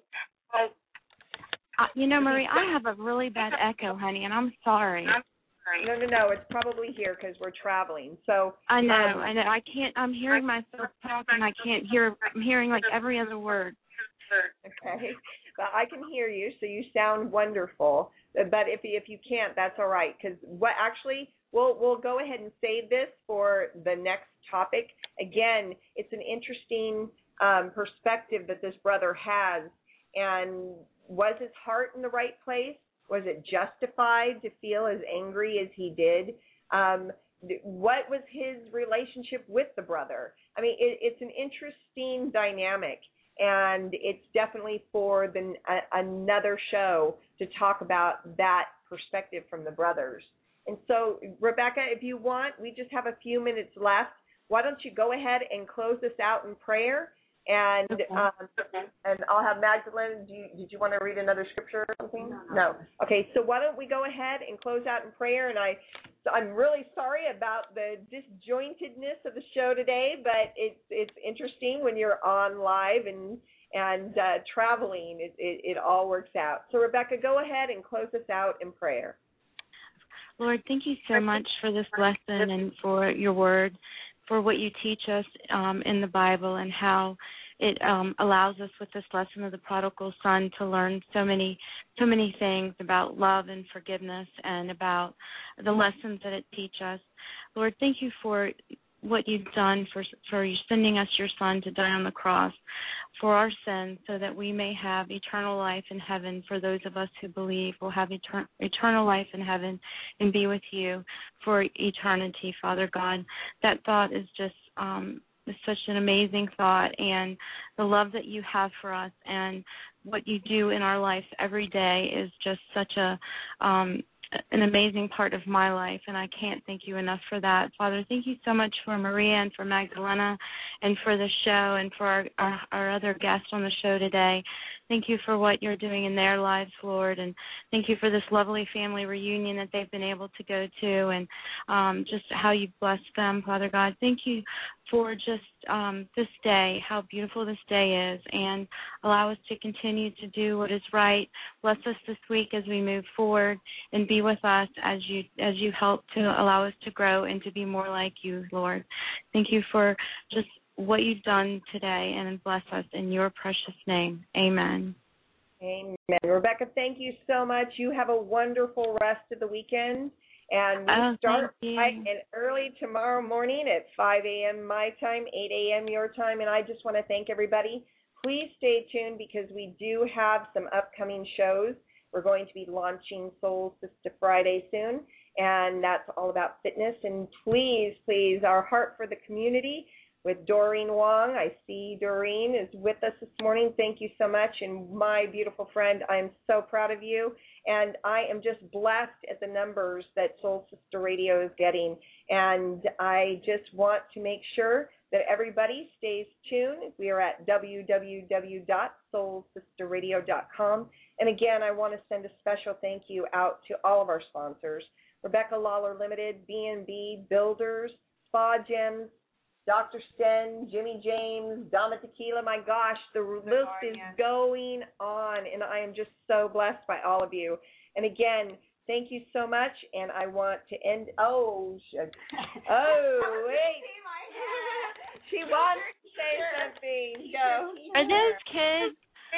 Marie, I have a really bad echo, honey, and I'm sorry. No, it's probably here because we're traveling. So I know. I can't. I'm hearing myself talk, and I can't hear. I'm hearing like every other word. Okay, well, I can hear you, so you sound wonderful. But if you can't, that's all right. Because we'll go ahead and save this for the next topic. Again, it's an interesting perspective that this brother has, and was his heart in the right place? Was it justified to feel as angry as he did? What was his relationship with the brother? I mean, it's an interesting dynamic, and it's definitely for another show to talk about that perspective from the brothers. And so, Rebecca, if you want, we just have a few minutes left. Why don't you go ahead and close us out in prayer? And and I'll have Magdalene. Did you want to read another scripture or something? No. Okay. So why don't we go ahead and close out in prayer? And I'm really sorry about the disjointedness of the show today, but it's interesting when you're on live and traveling. It all works out. So Rebecca, go ahead and close us out in prayer. Lord, thank you so much for this lesson and for your word, for what you teach us in the Bible and how it allows us with this lesson of the prodigal son to learn so many things about love and forgiveness and about the lessons that it teaches us. Lord, thank you for what you've done for sending us your son to die on the cross for our sins so that we may have eternal life in heaven. For those of us who believe, we'll have eternal life in heaven and be with you for eternity, Father God. That thought is just is such an amazing thought, and the love that you have for us and what you do in our life every day is just such an amazing part of my life, and I can't thank you enough for that. Father, thank you so much for Maria and for Magdalena and for the show and for our other guests on the show today. Thank you for what you're doing in their lives, Lord, and thank you for this lovely family reunion that they've been able to go to and just how you've blessed them, Father God. Thank you for just this day, how beautiful this day is, and allow us to continue to do what is right. Bless us this week as we move forward and be with us as you help to allow us to grow and to be more like you, Lord. Thank you for just what you've done today, and bless us in your precious name. Amen. Amen. Rebecca, thank you so much. You have a wonderful rest of the weekend. And we start bright and early tomorrow morning at 5 a.m. my time, 8 a.m. your time. And I just want to thank everybody. Please stay tuned because we do have some upcoming shows. We're going to be launching Soul Sister Friday soon, and that's all about fitness. And please, our heart for the community with Doreen Wong. I see Doreen is with us this morning. Thank you so much. And my beautiful friend, I'm so proud of you. And I am just blessed at the numbers that Soul Sister Radio is getting. And I just want to make sure that everybody stays tuned. We are at www.soulsisterradio.com. And again, I want to send a special thank you out to all of our sponsors: Rebecca Lawler Limited, B&B Builders, Spa Gems, Dr. Sten, Jimmy James, Dama Tequila. My gosh, the list is going on, and I am just so blessed by all of you. And again, thank you so much, and I want to end. Wait. She wants to say something. Go. Are those kids?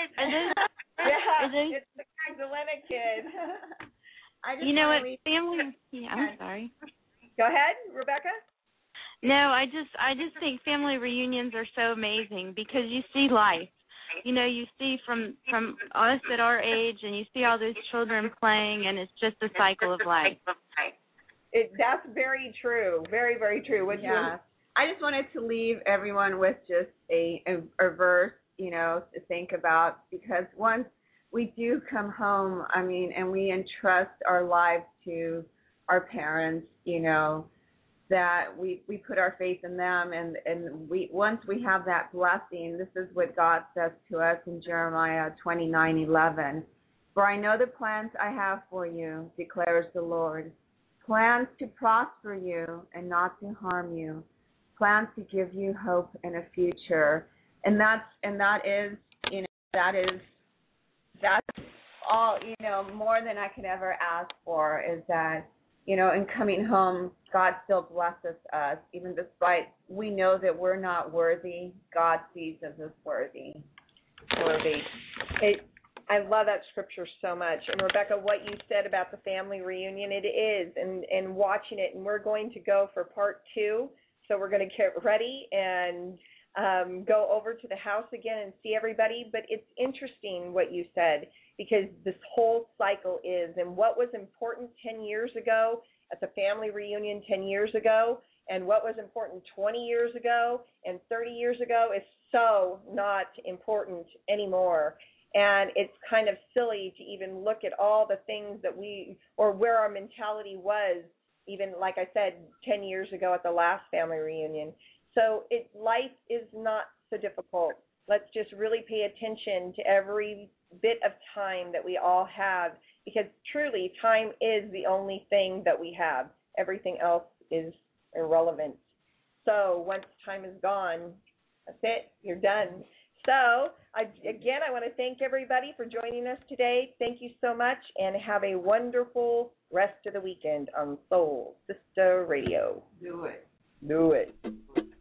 It's the Magdalena kid. You know what, family? Yeah, I'm sorry. Go ahead, Rebecca. No, I just think family reunions are so amazing because you see life. You know, you see from us at our age, and you see all those children playing, and it's just a cycle of life. That's very true. Very, very true. I just wanted to leave everyone with just a verse, to think about, because once we do come home, and we entrust our lives to our parents, that we put our faith in them, and once we have that blessing, this is what God says to us in Jeremiah 29:11. For I know the plans I have for you, declares the Lord, plans to prosper you and not to harm you, plans to give you hope and a future. And that's all, more than I could ever ask for, is that, in coming home, God still blesses us, even despite we know that we're not worthy. God sees us as worthy. I love that scripture so much. And Rebecca, what you said about the family reunion, it is, and watching it, and we're going to go for part 2. So we're going to get ready and go over to the house again and see everybody. But it's interesting what you said, because this whole cycle is, and what was important 10 years ago at the family reunion 10 years ago, and what was important 20 years ago and 30 years ago is so not important anymore. And it's kind of silly to even look at all the things that or where our mentality was even like I said 10 years ago at the last family reunion. So life is not so difficult. Let's just really pay attention to every bit of time that we all have, because truly time is the only thing that we have. Everything else is irrelevant. So once time is gone, that's it. You're done. So, I want to thank everybody for joining us today. Thank you so much, and have a wonderful rest of the weekend on Soul Sister Radio. Do it. Do it.